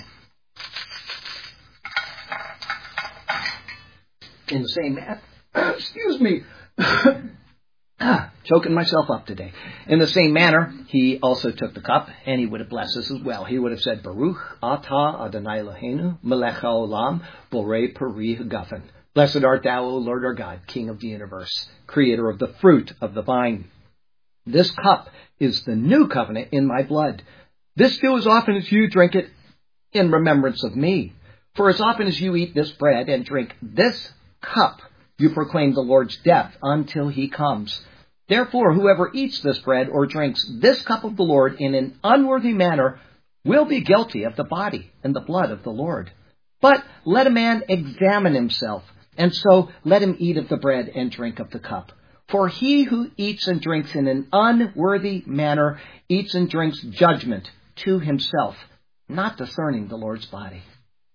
In the same manner, excuse me. choking myself up today. In the same manner, he also took the cup, and he would have blessed us as well. He would have said, Baruch atah Adonai Eloheinu, melech haolam, borei peri hagafen. Blessed art thou, O Lord our God, King of the universe, creator of the fruit of the vine. This cup is the new covenant in my blood. This do as often as you drink it in remembrance of me. For as often as you eat this bread and drink this cup, you proclaim the Lord's death until he comes. Therefore, whoever eats this bread or drinks this cup of the Lord in an unworthy manner will be guilty of the body and the blood of the Lord. But let a man examine himself, and so let him eat of the bread and drink of the cup. For he who eats and drinks in an unworthy manner eats and drinks judgment to himself, not discerning the Lord's body.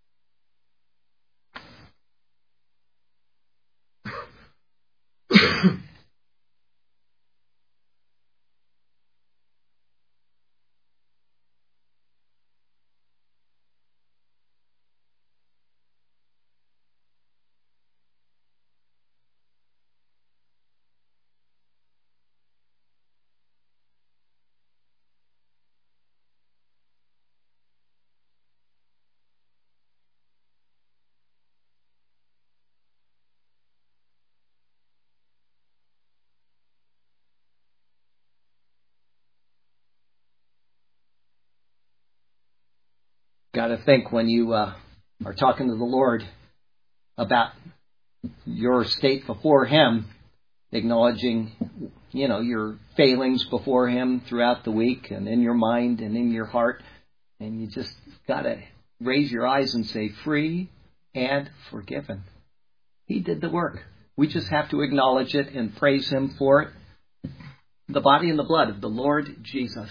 Got to think when you are talking to the Lord about your state before him, acknowledging, your failings before him throughout the week and in your mind and in your heart. And you just got to raise your eyes and say, free and forgiven. He did the work. We just have to acknowledge it and praise him for it. The body and the blood of the Lord Jesus.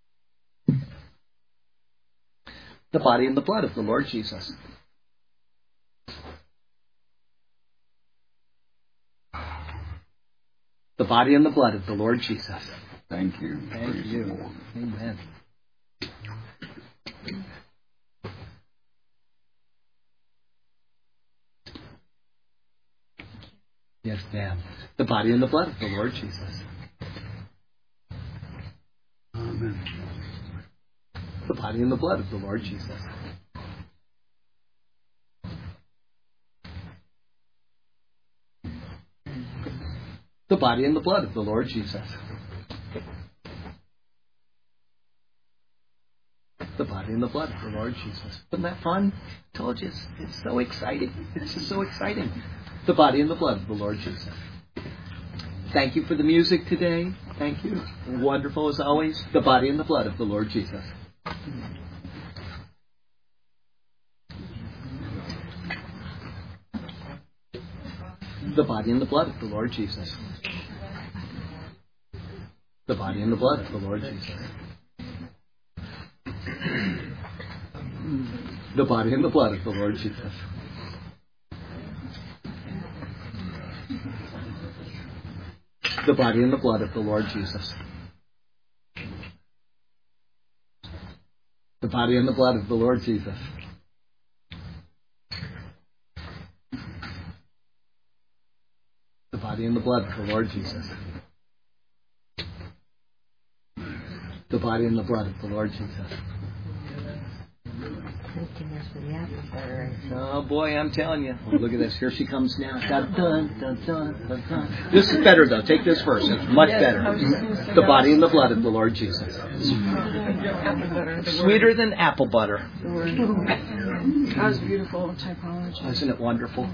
The body and the blood of the Lord Jesus. The body and the blood of the Lord Jesus. Thank you. Thank you. Amen. Yes, ma'am. The body and the blood of the Lord Jesus. Amen. The body and the blood of the Lord Jesus. The body and the blood of the Lord Jesus. The body and the blood of the Lord Jesus. Isn't that fun? I told you, it's so exciting. It's just so exciting. The body and the blood of the Lord Jesus. Thank you for the music today. Thank you. Wonderful as always. The body and the blood of the Lord Jesus. The body and the blood of the Lord Jesus. The body and the blood of the Lord Jesus. The body and the blood of the Lord Jesus. The body and the blood of the Lord Jesus. The body and the blood of the Lord Jesus. The body and the blood of the Lord Jesus. The body and the blood of the Lord Jesus. Oh boy, I'm telling you. Oh, look at this. Here she comes now. Dun, dun, dun, dun, dun, dun. This is better though. Take this first. It's much better. The body and the blood of the Lord Jesus. Sweeter than apple butter. That was beautiful typology. Isn't it wonderful?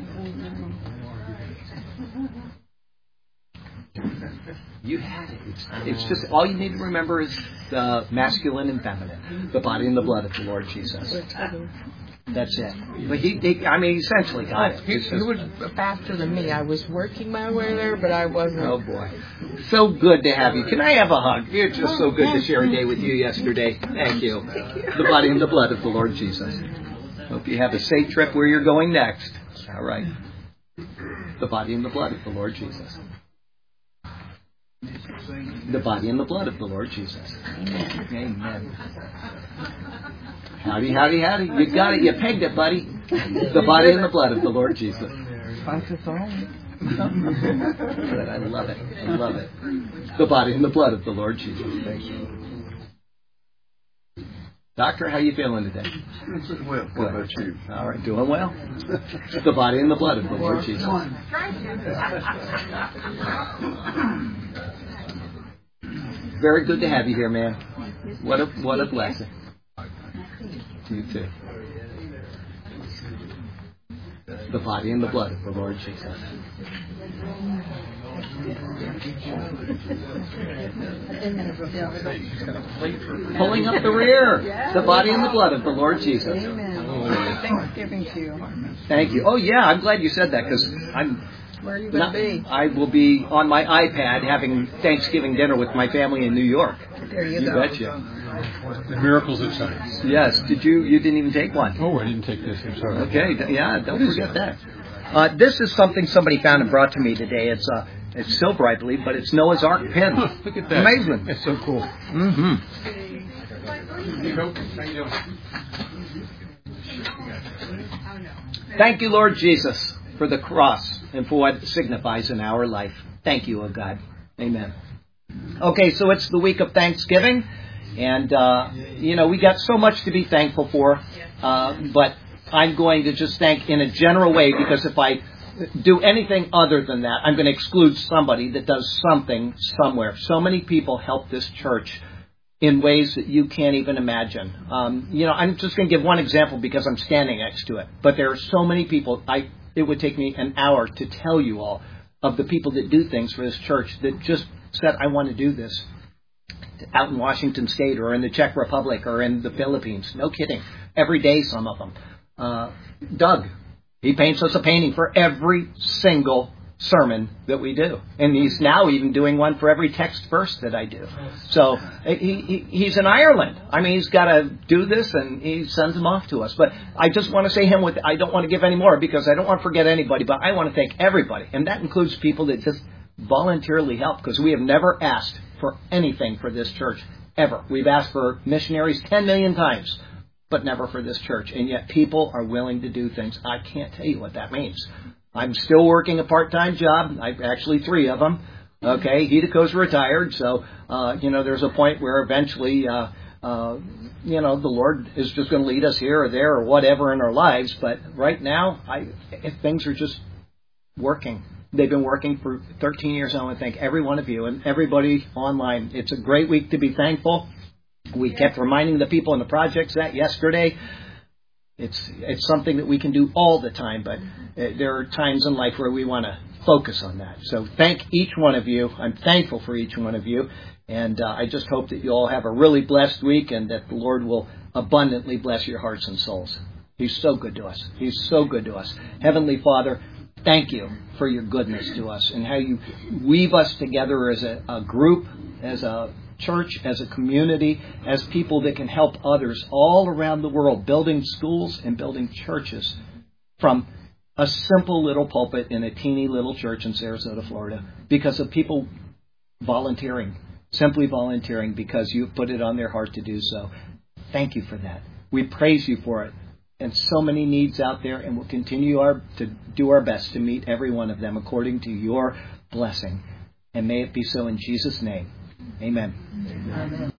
You had it. It's just all you need to remember is masculine and feminine. The body and the blood of the Lord Jesus. That's it. But he essentially got it. He was faster than me. I was working my way there, but I wasn't. Oh boy. So good to have you. Can I have a hug? It's just so good to share a day with you yesterday. Thank you. The body and the blood of the Lord Jesus. Hope you have a safe trip where you're going next. All right. The body and the blood of the Lord Jesus. The body and the blood of the Lord Jesus. Amen. Howdy, howdy, howdy. You got it. You pegged it, buddy. The body and the blood of the Lord Jesus. Good. I love it. I love it. The body and the blood of the Lord Jesus. Thank you. Doctor, how you feeling today? Well, what about you? All right, doing well. The body and the blood of the Lord Jesus. Very good to have you here, man. What a blessing. You too. The body and the blood of the Lord Jesus. Pulling up the rear. The body and the blood of the Lord Jesus. Amen. Thanksgiving to you. Thank you. Oh yeah, I'm glad you said that because Where are you going to be? I will be on my iPad having Thanksgiving dinner with my family in New York. There you You go. betcha. The miracles of science. Yes. Did you? You didn't even take one. Oh, I didn't take this. I'm sorry. Okay. Yeah. Don't forget that. This is something somebody found and brought to me today. It's silver, I believe, but it's Noah's Ark pin. Look at that. Amazing. That's so cool. Mm-hmm. Thank you, Lord Jesus, for the cross and for what it signifies in our life. Thank you, O God. Amen. Okay, so it's the week of Thanksgiving, and, we got so much to be thankful for, but I'm going to just thank in a general way, because if I do anything other than that, I'm going to exclude somebody that does something somewhere. So many people help this church in ways that you can't even imagine. I'm just going to give one example because I'm standing next to it. But there are so many people, it would take me an hour to tell you all of the people that do things for this church that just said, I want to do this. Out in Washington State or in the Czech Republic or in the Philippines. No kidding. Every day, some of them. Doug, he paints us a painting for every single sermon that we do. And he's now even doing one for every text verse that I do. So he's in Ireland. I mean, he's got to do this and he sends them off to us. But I just want to say I don't want to give any more because I don't want to forget anybody, but I want to thank everybody. And that includes people that just voluntarily help, because we have never asked for anything for this church, ever. We've asked for missionaries 10 million times, but never for this church. And yet people are willing to do things. I can't tell you what that means. I'm still working a part-time job. I've actually 3 of them. Okay, Hidiko's retired, so, there's a point where eventually, the Lord is just going to lead us here or there or whatever in our lives. But right now, things are just working. They've been working for 13 years. I want to thank every one of you and everybody online. It's a great week to be thankful. We kept reminding the people in the projects that yesterday. It's something that we can do all the time, but there are times in life where we want to focus on that. So thank each one of you. I'm thankful for each one of you. And I just hope that you all have a really blessed week and that the Lord will abundantly bless your hearts and souls. He's so good to us. He's so good to us. Heavenly Father, thank you for your goodness to us and how you weave us together as a group, as a church, as a community, as people that can help others all around the world, building schools and building churches from a simple little pulpit in a teeny little church in Sarasota, Florida, because of people volunteering, simply volunteering because you've put it on their heart to do so. Thank you for that. We praise you for it. And so many needs out there, and we'll continue to do our best to meet every one of them according to your blessing. And may it be so in Jesus' name. Amen. Amen.